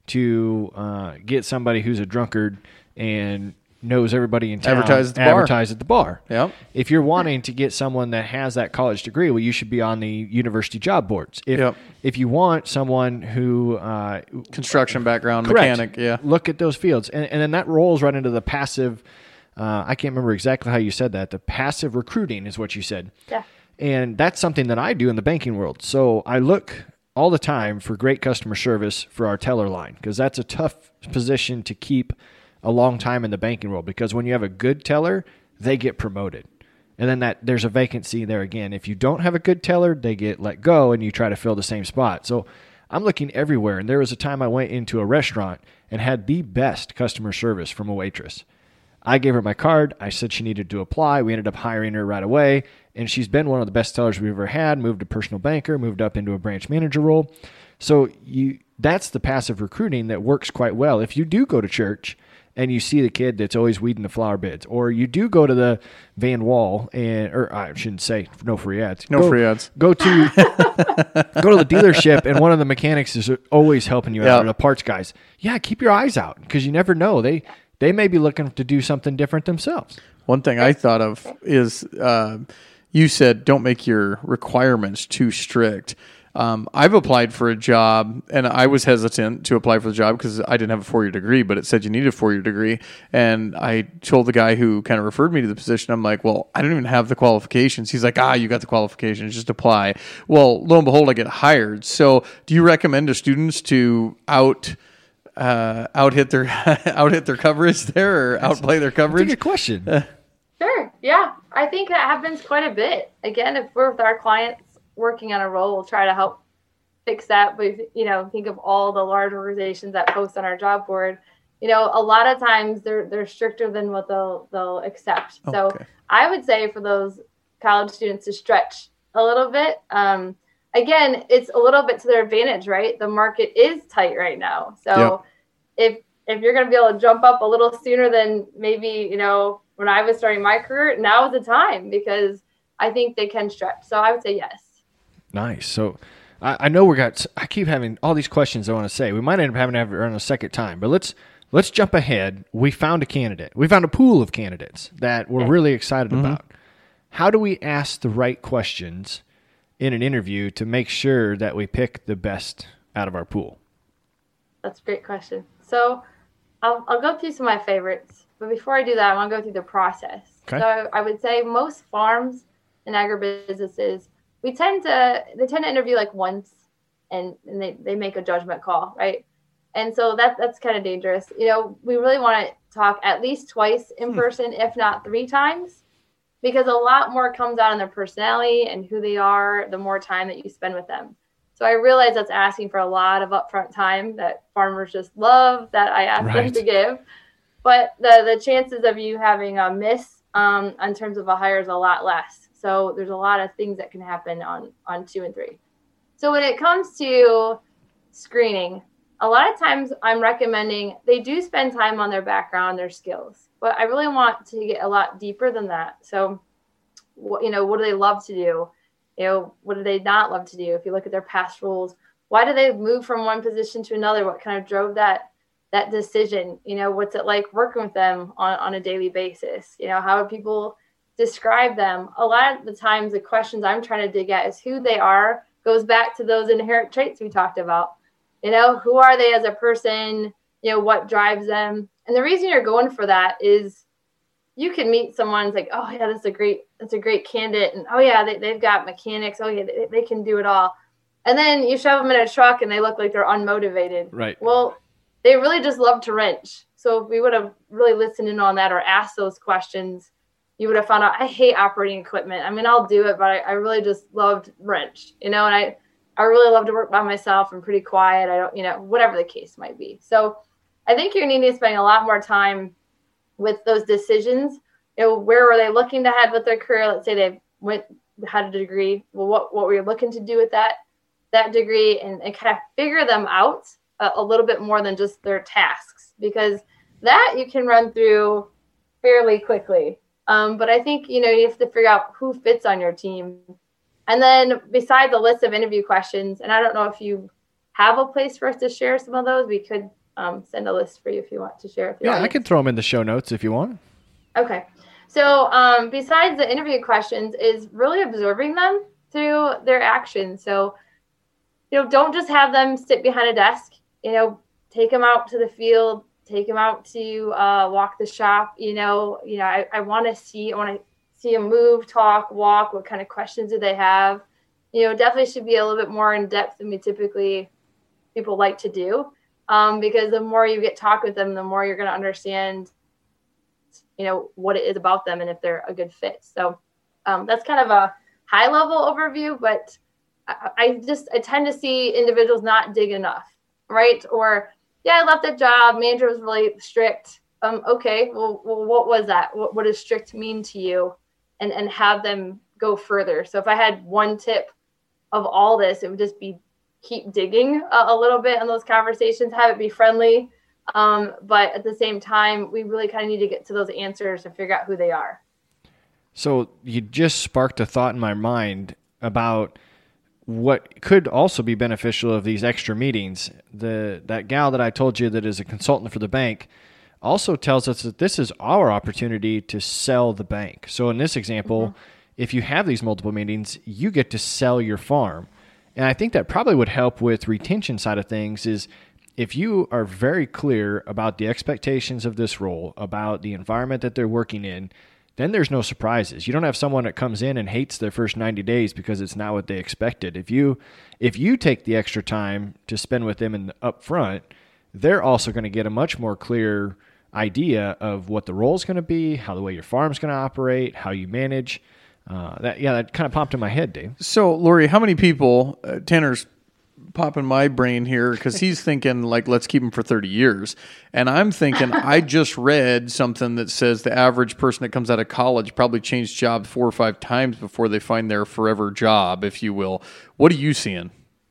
to uh, get somebody who's a drunkard and knows everybody in town, advertise at the bar. Advertise at the bar. Yep. If you're wanting to get someone that has that college degree, well, you should be on the university job boards. If Yep. if you want someone who uh, Construction background, correct, mechanic, yeah. look at those fields, and and then that rolls right into the passive. Uh, I can't remember exactly how you said that. The passive recruiting is what you said. Yeah. And that's something that I do in the banking world. So I look all the time for great customer service for our teller line, because that's a tough position to keep a long time in the banking world, because when you have a good teller, they get promoted. And then that there's a vacancy there again. If you don't have a good teller, they get let go and you try to fill the same spot. So I'm looking everywhere. And there was a time I went into a restaurant and had the best customer service from a waitress. I gave her my card. I said she needed to apply. We ended up hiring her right away. And she's been one of the best tellers we've ever had, moved to personal banker, moved up into a branch manager role. So you that's the passive recruiting that works quite well. If you do go to church and you see the kid that's always weeding the flower beds, or you do go to the Van Wall, and or I shouldn't say no free ads. No go, free ads. Go to go to the dealership, and one of the mechanics is always helping you out, Yeah. or the parts guys. Yeah, keep your eyes out, because you never know. They they may be looking to do something different themselves. One thing I thought of is uh, you said don't make your requirements too strict. Um, I've applied for a job, and I was hesitant to apply for the job because I didn't have a four-year degree, but it said you needed a four-year degree. And I told the guy who kind of referred me to the position, I'm like, well, I don't even have the qualifications. He's like, ah, you got the qualifications, just apply. Well, lo and behold, I get hired. So do you recommend to students to out uh, out hit their out hit their coverage there, or outplay their That's a coverage? good question. Sure. Yeah. I think that happens quite a bit. Again, if we're with our clients working on a role, we'll try to help fix that. But, you know, think of all the large organizations that post on our job board. You know, a lot of times they're they're stricter than what they'll they'll accept. So Okay. I would say for those college students to stretch a little bit. Um, again, it's a little bit to their advantage, right? The market is tight right now. So if if you're going to be able to jump up a little sooner than maybe, you know, when I was starting my career, now is the time, because I think they can stretch. So I would say yes. Nice. So I, I know we got. I keep having all these questions I want to say. We might end up having to have it on a second time, but let's let's jump ahead. We found a candidate. We found a pool of candidates that we're really excited Mm-hmm. about. How do we ask the right questions in an interview to make sure that we pick the best out of our pool? That's a great question. So I'll, I'll go through some of my favorites. But before I do that, I want to go through the process. Okay. So I would say most farms and agribusinesses, we tend to, they tend to interview like once and, and they, they make a judgment call, right? And so that that's kind of dangerous. You know, we really want to talk at least twice in person, if not three times, because a lot more comes out in their personality and who they are, the more time that you spend with them. So I realize that's asking for a lot of upfront time that farmers just love that I ask Right. them to give. But the, the chances of you having a miss um, in terms of a hire is a lot less. So there's a lot of things that can happen on, on two and three. So when it comes to screening, a lot of times I'm recommending they do spend time on their background, their skills, but I really want to get a lot deeper than that. So, what, you know, what do they love to do? You know, what do they not love to do? If you look at their past roles, why do they move from one position to another? What kind of drove that that decision? You know, what's it like working with them on, on a daily basis? You know, how do people describe them? A lot of the times the questions I'm trying to dig at is who they are, goes back to those inherent traits we talked about. You know, who are they as a person? You know, what drives them? And the reason you're going for that is you can meet someone it's like, oh yeah, that's a great, that's a great candidate. And oh yeah, they, they've got mechanics. Oh yeah, they, they can do it all. And then you shove them in a truck and they look like they're unmotivated. Right. Well, they really just love to wrench. So if we would have really listened in on that or asked those questions, you would have found out I hate operating equipment. I mean, I'll do it, but I, I really just loved wrench, you know, and I, I really love to work by myself. I'm pretty quiet. I don't, you know, whatever the case might be. So I think you're needing to spend a lot more time with those decisions. You know, where were they looking to head with their career? Let's say they went, had a degree. Well, what, what were you looking to do with that, that degree, and, and kind of figure them out a, a little bit more than just their tasks, because that you can run through fairly quickly. Um, but I think, you know, you have to figure out who fits on your team. And then beside the list of interview questions, and I don't know if you have a place for us to share some of those, we could um, send a list for you if you want to share. If you yeah, want. I can throw them in the show notes if you want. Okay. So um, besides the interview questions is really observing them through their actions. So, you know, don't just have them sit behind a desk, you know, take them out to the field, take them out to uh, walk the shop. You know, you know, I, I want to see, I want to see them move, talk, walk. What kind of questions do they have? You know, definitely should be a little bit more in depth than we typically people like to do. Um, because the more you get talk with them, the more you're going to understand, you know, what it is about them and if they're a good fit. So um, that's kind of a high level overview, but I, I just, I tend to see individuals not dig enough, right? Or, yeah, I left that job. Manager was really strict. Um, okay, well, well, what was that? What, what does strict mean to you? And and have them go further. So if I had one tip of all this, it would just be keep digging a, a little bit in those conversations, have it be friendly. Um, but at the same time, we really kind of need to get to those answers and figure out who they are. So you just sparked a thought in my mind about what could also be beneficial of these extra meetings. The that gal that I told you that is a consultant for the bank also tells us that this is our opportunity to sell the bank. So in this example, mm-hmm. if you have these multiple meetings, you get to sell your farm. And I think that probably would help with retention side of things is if you are very clear about the expectations of this role, about the environment that they're working in, then there's no surprises. You don't have someone that comes in and hates their first ninety days because it's not what they expected. If you if you take the extra time to spend with them in the up front, they're also going to get a much more clear idea of what the role is going to be, how the way your farm's going to operate, how you manage. Uh, that yeah, that kind of popped in my head, Dave. So, Lori, how many people, uh, Tanner's popping my brain here because he's thinking, like, let's keep him for thirty years. And I'm thinking, I just read something that says the average person that comes out of college probably changed jobs four or five times before they find their forever job, if you will. What are you seeing?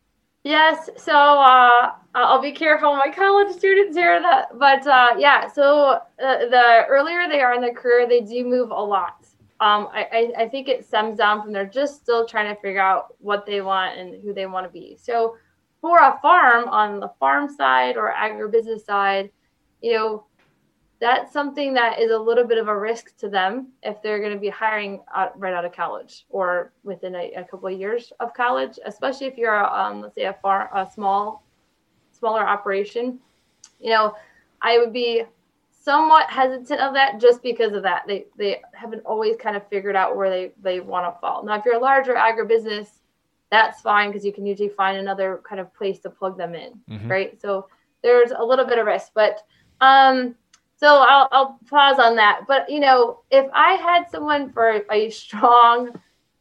Yes, so uh, I'll be careful with my college students here. That, but uh, yeah, so uh, the earlier they are in their career, they do move a lot. Um, I, I think it stems down from they're just still trying to figure out what they want and who they want to be. So for a farm, on the farm side or agribusiness side, you know, that's something that is a little bit of a risk to them if they're going to be hiring out, right out of college or within a, a couple of years of college, especially if you're, um, let's say, a farm, a small, smaller operation. You know, I would be somewhat hesitant of that just because of that. They they haven't always kind of figured out where they, they want to fall. Now, if you're a larger agribusiness, that's fine because you can usually find another kind of place to plug them in, mm-hmm. right? So there's a little bit of risk, but um, so I'll, I'll pause on that. But, you know, if I had someone for a strong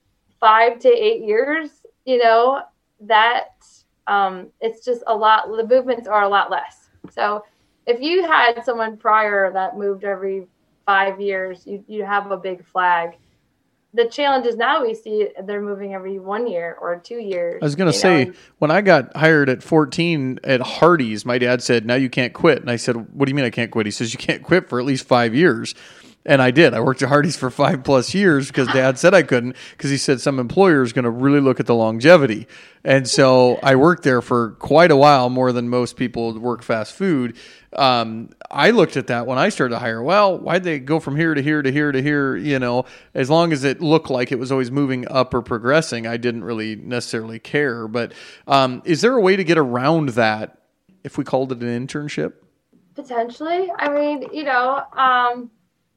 five to eight years, you know, that um, it's just a lot, the movements are a lot less. So if you had someone prior that moved every five years, you you have a big flag. The challenge is now we see they're moving every one year or two years. I was going to say, know? When I got hired at fourteen at Hardee's, my dad said, now you can't quit. And I said, what do you mean I can't quit? He says, you can't quit for at least five years. And I did. I worked at Hardee's for five plus years because Dad said I couldn't because he said some employer is going to really look at the longevity. And so I worked there for quite a while, more than most people work fast food. Um, I looked at that when I started to hire. Well, why'd they go from here to here to here to here? You know, as long as it looked like it was always moving up or progressing, I didn't really necessarily care. But um, is there a way to get around that if we called it an internship? Potentially. I mean, you know, um,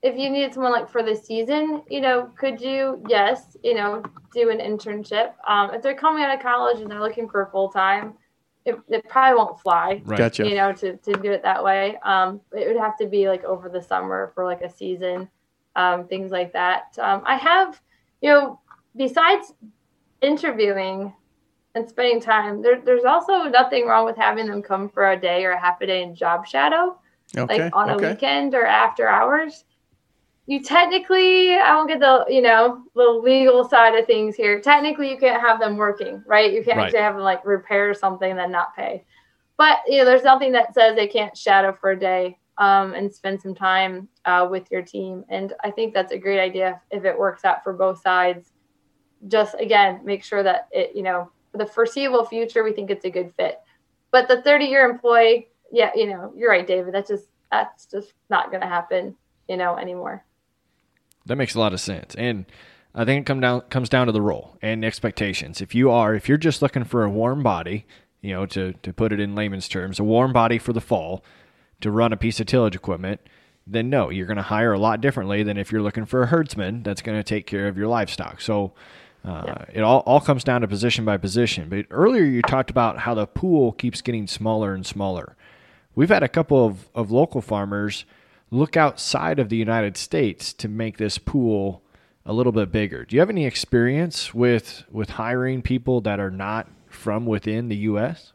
if you needed someone like for the season, you know, could you, yes, you know, do an internship. Um, if they're coming out of college and they're looking for full time, it, it probably won't fly. Right. Gotcha. You know, to, to do it that way. Um, it would have to be like over the summer for like a season, um, things like that. Um, I have, you know, besides interviewing and spending time, there, there's also nothing wrong with having them come for a day or a half a day in job shadow, Okay. like on okay. a weekend or after hours. You technically, I won't get the, you know, the legal side of things here. Technically, you can't have them working, right? You can't Right. actually have them like repair something and then not pay. But, you know, there's nothing that says they can't shadow for a day um, and spend some time uh, with your team. And I think that's a great idea if it works out for both sides. Just, again, make sure that it, you know, for the foreseeable future, we think it's a good fit. But the thirty-year employee, yeah, you know, you're right, David. That's just, that's just not going to happen, you know, anymore. That makes a lot of sense. And I think it come down comes down to the role and expectations. If you are, if you're just looking for a warm body, you know, to, to put it in layman's terms, a warm body for the fall to run a piece of tillage equipment, then no, you're going to hire a lot differently than if you're looking for a herdsman that's going to take care of your livestock. So uh, yeah. it all, all comes down to position by position. But earlier you talked about how the pool keeps getting smaller and smaller. We've had a couple of, of local farmers look outside of the United States to make this pool a little bit bigger. Do you have any experience with with hiring people that are not from within the U S?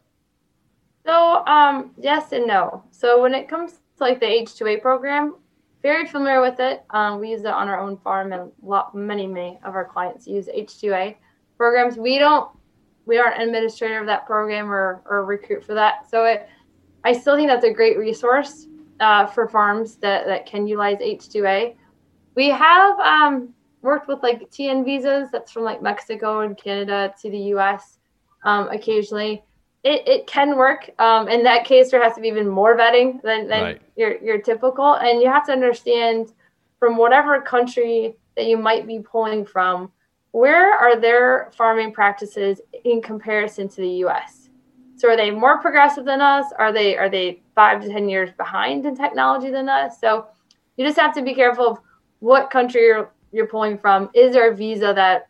So um, yes and no. So when it comes to like the H two A program, very familiar with it. Um, we use it on our own farm, and lot, many, many of our clients use H two A programs. We don't, we aren't an administrator of that program or, or recruit for that. So it, I still think that's a great resource Uh, for farms that, that can utilize H two A. We have um, worked with like T N visas, that's from like Mexico and Canada to the U S um, occasionally. It it can work. Um, in that case, there has to be even more vetting than, than Right. your, your typical. And you have to understand from whatever country that you might be pulling from, where are their farming practices in comparison to the U S? So are they more progressive than us? Are they are they five to ten years behind in technology than us? So you just have to be careful of what country you're you're pulling from. Is there a visa that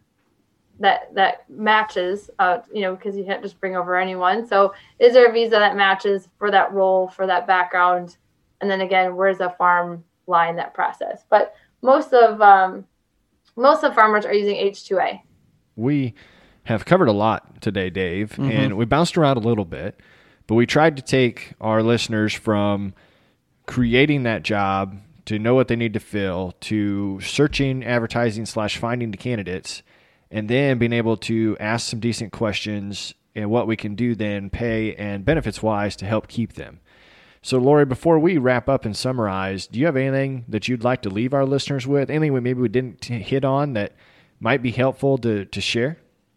that that matches? Uh, you know, because you can't just bring over anyone. So is there a visa that matches for that role, for that background? And then again, where's the farm lie in that process? But most of um, most of farmers are using H two A. We have covered a lot today, Dave, Mm-hmm. and we bounced around a little bit, but we tried to take our listeners from creating that job to know what they need to fill to searching, advertising slash finding the candidates, and then being able to ask some decent questions and what we can do then pay and benefits wise to help keep them. So Lori, before we wrap up and summarize, do you have anything that you'd like to leave our listeners with? Anything we maybe we didn't hit on that might be helpful to, to share?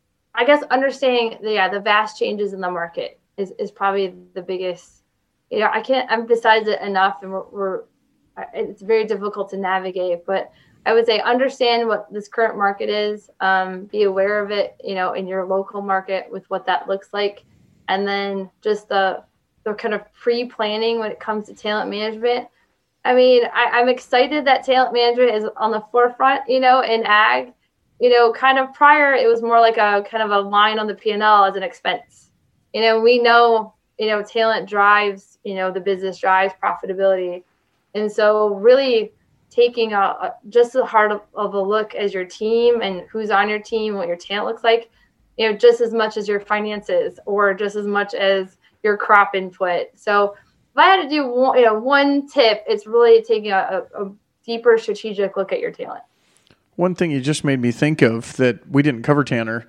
I guess understanding the, yeah, the vast changes in the market is, is probably the biggest, you know, I can't emphasize it enough, and we're, we're, it's very difficult to navigate, but I would say understand what this current market is, um, be aware of it, you know, in your local market with what that looks like. And then just the, the kind of pre-planning when it comes to talent management. I mean, I, I'm excited that talent management is on the forefront, you know, in ag. You know, kind of prior, it was more like a kind of a line on the P and L as an expense. You know, we know, you know, talent drives, you know, the business drives profitability. And so really taking a, a just as hard of, of a look as your team and who's on your team, what your talent looks like, you know, just as much as your finances or just as much as your crop input. So if I had to do one, you know, one tip, it's really taking a, a, a deeper strategic look at your talent. One thing you just made me think of that we didn't cover, Tanner,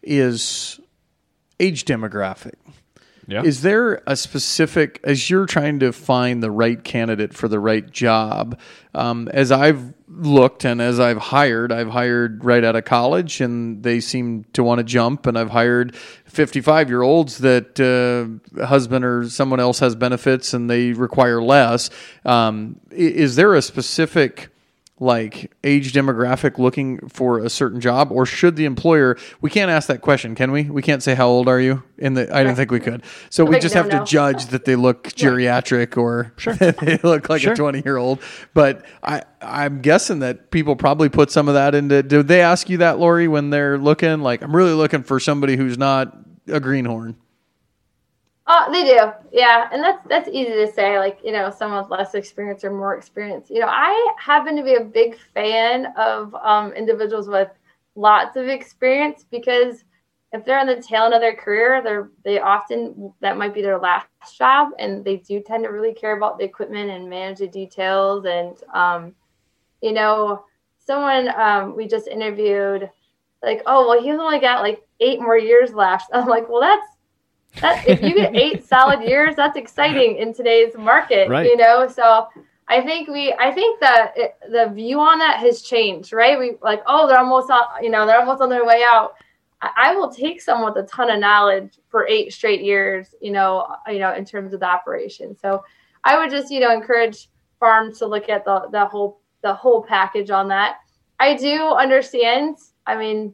is age demographic. Yeah. Is there a specific, as you're trying to find the right candidate for the right job, um, as I've looked and as I've hired, I've hired right out of college and they seem to want to jump, and I've hired fifty-five-year-olds that uh, husband or someone else has benefits and they require less. Um, is there a specific like age demographic looking for a certain job, or should the employer? We can't ask that question, can we? We can't say how old are you? In the I didn't think we could. So we Like, just no, have no. to judge that they look geriatric or Sure. they look like Sure. a twenty year old. But I I'm guessing that people probably put some of that into. Do they ask you that, Lori, when they're looking? Like, I'm really looking for somebody who's not a greenhorn. Oh, they do. Yeah. And that's that's easy to say, like, you know, someone with less experience or more experience. You know, I happen to be a big fan of um, individuals with lots of experience, because if they're on the tail end of their career, they're they often, that might be their last job, and they do tend to really care about the equipment and manage the details. And, um, you know, someone um, we just interviewed, like, oh, well, he's only got like eight more years left. I'm like, well, that's, That, if you get eight solid years, that's exciting in today's market, Right. you know? So I think we, I think that it, the view on that has changed, right? We like, oh, they're almost on, you know, they're almost on their way out. I, I will take someone with a ton of knowledge for eight straight years, you know, you know, in terms of the operation. So I would just, you know, encourage farms to look at the, the whole, the whole package on that. I do understand. I mean,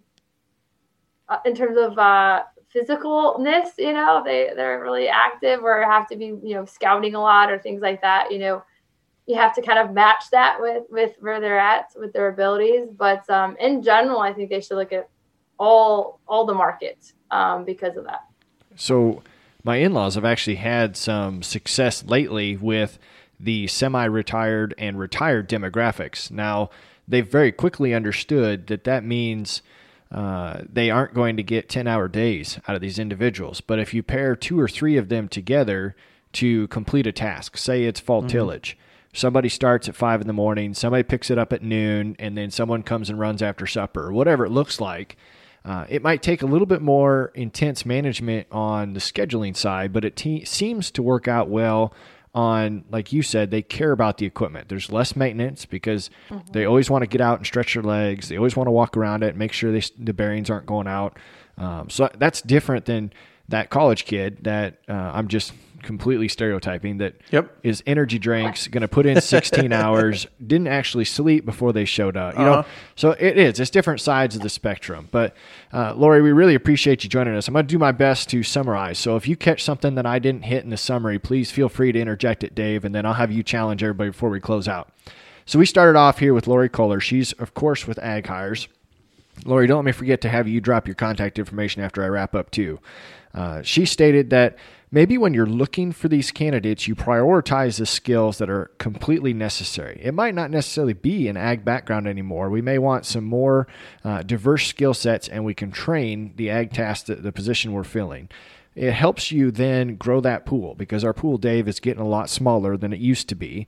uh, in terms of, uh, physicalness, you know, they, they're really active or have to be, you know, scouting a lot or things like that. You know, you have to kind of match that with, with where they're at with their abilities. But um, in general, I think they should look at all, all the markets um, because of that. So my in-laws have actually had some success lately with the semi-retired and retired demographics. Now, they've very quickly understood that that means Uh, they aren't going to get ten-hour days out of these individuals. But if you pair two or three of them together to complete a task, say it's fall mm-hmm. tillage, somebody starts at five in the morning, somebody picks it up at noon, and then someone comes and runs after supper, whatever it looks like, uh, it might take a little bit more intense management on the scheduling side, but it te- seems to work out well on, like you said, they care about the equipment. There's less maintenance because mm-hmm. they always want to get out and stretch their legs. They always want to walk around it and make sure they, the bearings aren't going out. Um, so that's different than that college kid that uh, I'm just completely stereotyping that yep. is energy drinks, going to put in sixteen hours, didn't actually sleep before they showed up. You uh-huh. know, so it is. It's different sides of the spectrum. But uh, Lori, we really appreciate you joining us. I'm going to do my best to summarize. So if you catch something that I didn't hit in the summary, please feel free to interject it, Dave, and then I'll have you challenge everybody before we close out. So we started off here with Lori Kohler. She's, of course, with Ag Hires. Lori, don't let me forget to have you drop your contact information after I wrap up, too. Uh, she stated that maybe when you're looking for these candidates, you prioritize the skills that are completely necessary. It might not necessarily be an ag background anymore. We may want some more uh, diverse skill sets, and we can train the ag task, the, the position we're filling. It helps you then grow that pool because our pool, Dave, is getting a lot smaller than it used to be.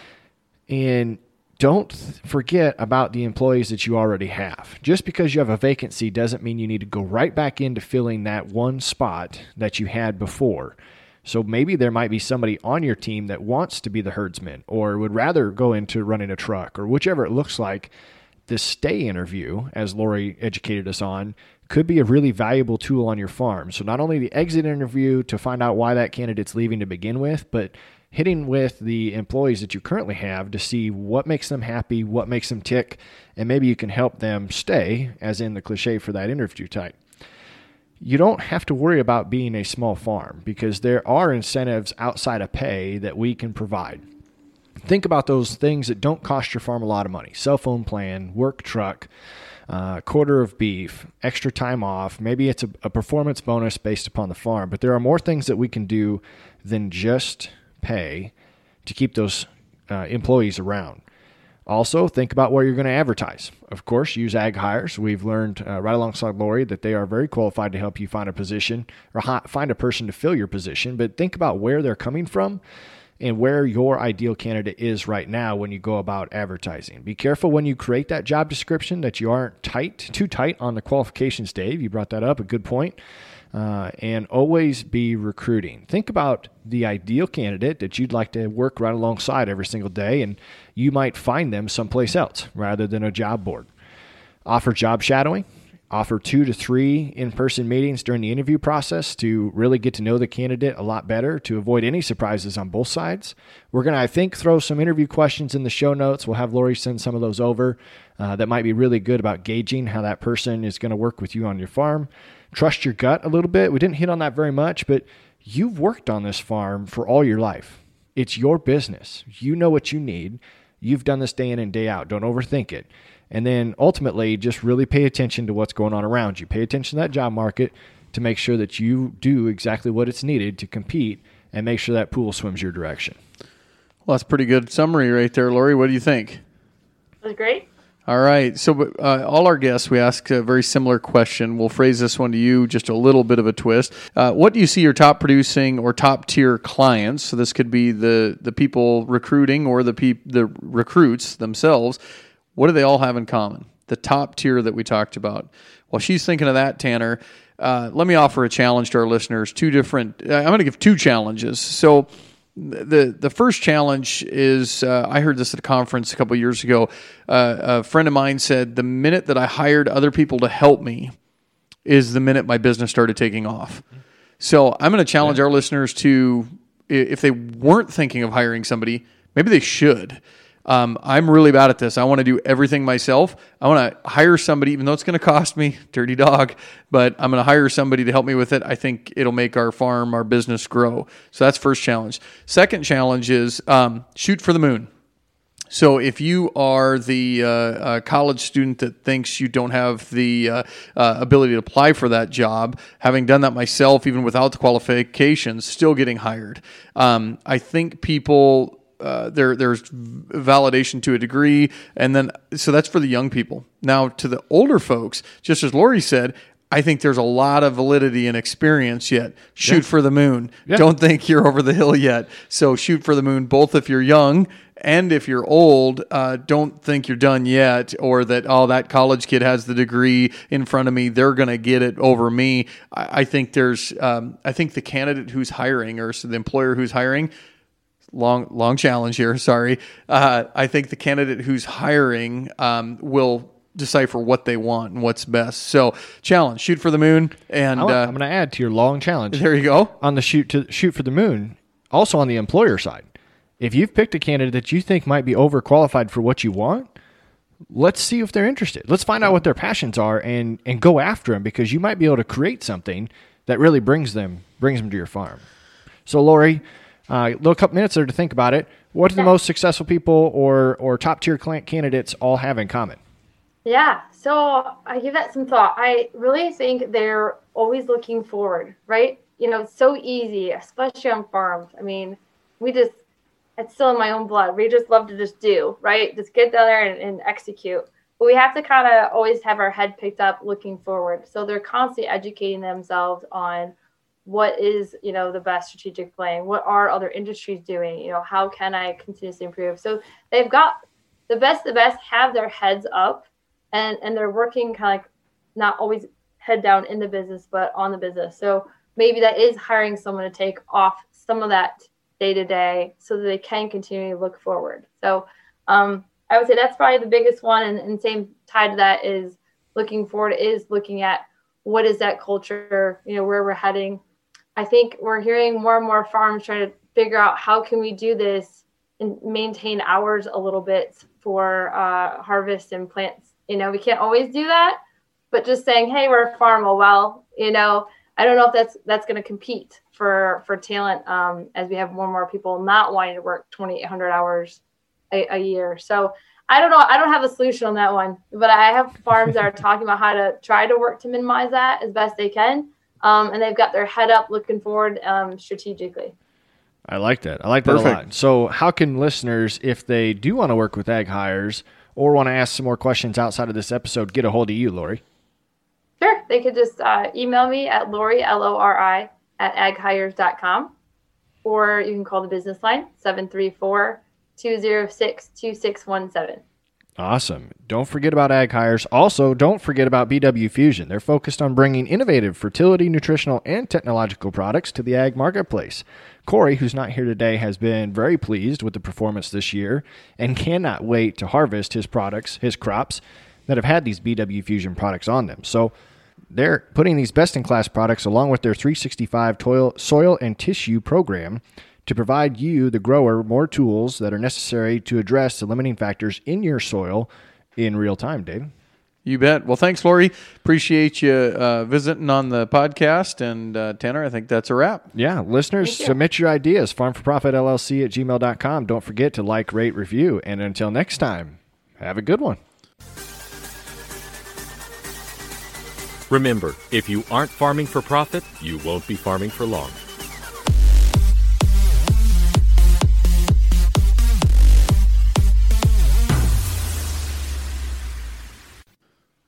And don't forget about the employees that you already have. Just because you have a vacancy doesn't mean you need to go right back into filling that one spot that you had before. So maybe there might be somebody on your team that wants to be the herdsman or would rather go into running a truck or whichever it looks like. The stay interview, as Lori educated us on, could be a really valuable tool on your farm. So not only the exit interview to find out why that candidate's leaving to begin with, but hitting with the employees that you currently have to see what makes them happy, what makes them tick, and maybe you can help them stay, as in the cliche for that interview type. You don't have to worry about being a small farm because there are incentives outside of pay that we can provide. Think about those things that don't cost your farm a lot of money. Cell phone plan, work truck, uh, quarter of beef, extra time off. Maybe it's a, a performance bonus based upon the farm, but there are more things that we can do than just pay to keep those uh, employees around. Also, think about where you're going to advertise. Of course, use Ag Hires. We've learned uh, right alongside Lori that they are very qualified to help you find a position or ha- find a person to fill your position, but think about where they're coming from and where your ideal candidate is right now when you go about advertising. Be careful when you create that job description that you aren't tight, too tight on the qualifications, Dave. You brought that up, a good point. Uh, and always be recruiting. Think about the ideal candidate that you'd like to work right alongside every single day, and you might find them someplace else rather than a job board. Offer job shadowing. Offer two to three in-person meetings during the interview process to really get to know the candidate a lot better, to avoid any surprises on both sides. We're going to, I think, throw some interview questions in the show notes. We'll have Lori send some of those over uh, that might be really good about gauging how that person is going to work with you on your farm. Trust your gut a little bit. We didn't hit on that very much, but you've worked on this farm for all your life. It's your business. You know what you need. You've done this day in and day out. Don't overthink it. And then ultimately, just really pay attention to what's going on around you. Pay attention to that job market to make sure that you do exactly what it's needed to compete and make sure that pool swims your direction. Well, that's a pretty good summary right there, Lori. What do you think? That was great. All right. So uh, all our guests, we ask a very similar question. We'll phrase this one to you, just a little bit of a twist. Uh, what do you see your top producing or top tier clients? So this could be the the people recruiting or the peop- the recruits themselves. What do they all have in common? The top tier that we talked about. While she's thinking of that, Tanner, uh, let me offer a challenge to our listeners. Two different. Uh, I'm going to give two challenges. So the the first challenge is uh, I heard this at a conference a couple of years ago. Uh, a friend of mine said the minute that I hired other people to help me is the minute my business started taking off. So I'm going to challenge yeah. our listeners to, if they weren't thinking of hiring somebody, maybe they should. Um, I'm really bad at this. I want to do everything myself. I want to hire somebody, even though it's going to cost me, dirty dog, but I'm going to hire somebody to help me with it. I think it'll make our farm, our business grow. So that's first challenge. Second challenge is um, shoot for the moon. So if you are the uh, uh, college student that thinks you don't have the uh, uh, ability to apply for that job, having done that myself, even without the qualifications, still getting hired. Um, I think people... Uh, there, there's validation to a degree, and then so that's for the young people. Now, to the older folks, just as Lori said, I think there's a lot of validity and experience yet. Shoot yeah. for the moon. Yeah. Don't think you're over the hill yet. So shoot for the moon, both if you're young and if you're old. Uh, don't think you're done yet, or that, oh, that college kid has the degree in front of me, they're going to get it over me. I, I think there's, um, I think the candidate who's hiring, or so the employer who's hiring, Long, long challenge here. Sorry. Uh, I think the candidate who's hiring um, will decipher what they want and what's best. So, challenge: shoot for the moon. And want, uh, I'm going to add to your long challenge. There you go. On the shoot to shoot for the moon. Also on the employer side, if you've picked a candidate that you think might be overqualified for what you want, let's see if they're interested. Let's find out what their passions are and and go after them, because you might be able to create something that really brings them brings them to your farm. So, Lori. Uh, a couple minutes there to think about it. What do the most successful people or or top tier candidates all have in common? Yeah, so I give that some thought. I really think they're always looking forward, right? You know, it's so easy, especially on farms. I mean, we just, it's still in my own blood. We just love to just do, right? Just get down there and, and execute. But we have to kind of always have our head picked up looking forward. So they're constantly educating themselves on what is, you know, the best strategic plan? What are other industries doing? You know, how can I continuously improve? So they've got the best, the best have their heads up, and, and they're working kind of like not always head down in the business, but on the business. So maybe that is hiring someone to take off some of that day to day so that they can continue to look forward. So um, I would say that's probably the biggest one. And, and same tied to that is looking forward is looking at what is that culture, you know, where we're heading. I think we're hearing more and more farms trying to figure out how can we do this and maintain hours a little bit for uh, harvest and plants. You know, we can't always do that, but just saying, hey, we're a farm. Oh, well, you know, I don't know if that's that's going to compete for for talent um, as we have more and more people not wanting to work twenty-eight hundred hours a, a year. So I don't know. I don't have a solution on that one, but I have farms that are talking about how to try to work to minimize that as best they can. Um, and they've got their head up looking forward um, strategically. I like that. I like that Perfect. a lot. So how can listeners, if they do want to work with Ag Hires or want to ask some more questions outside of this episode, get a hold of you, Lori? Sure. They could just uh, email me at Lori, L O R I, at ag hires dot com. Or you can call the business line, seven three four, two zero six, two six one seven. Awesome. Don't forget about Ag Hires. Also, don't forget about B W Fusion. They're focused on bringing innovative fertility, nutritional, and technological products to the ag marketplace. Corey, who's not here today, has been very pleased with the performance this year and cannot wait to harvest his products, his crops. that have had these B W Fusion products on them. So they're putting these best-in-class products along with their three sixty-five toil, soil and tissue program to provide you, the grower, more tools that are necessary to address the limiting factors in your soil in real time, Dave. You bet. Well, thanks, Lori. Appreciate you uh, visiting on the podcast. And uh, Tanner, I think that's a wrap. Yeah, listeners, submit your ideas. farm for profit L L C at gmail dot com. Don't forget to like, rate, review. And until next time, have a good one. Remember, if you aren't farming for profit, you won't be farming for long.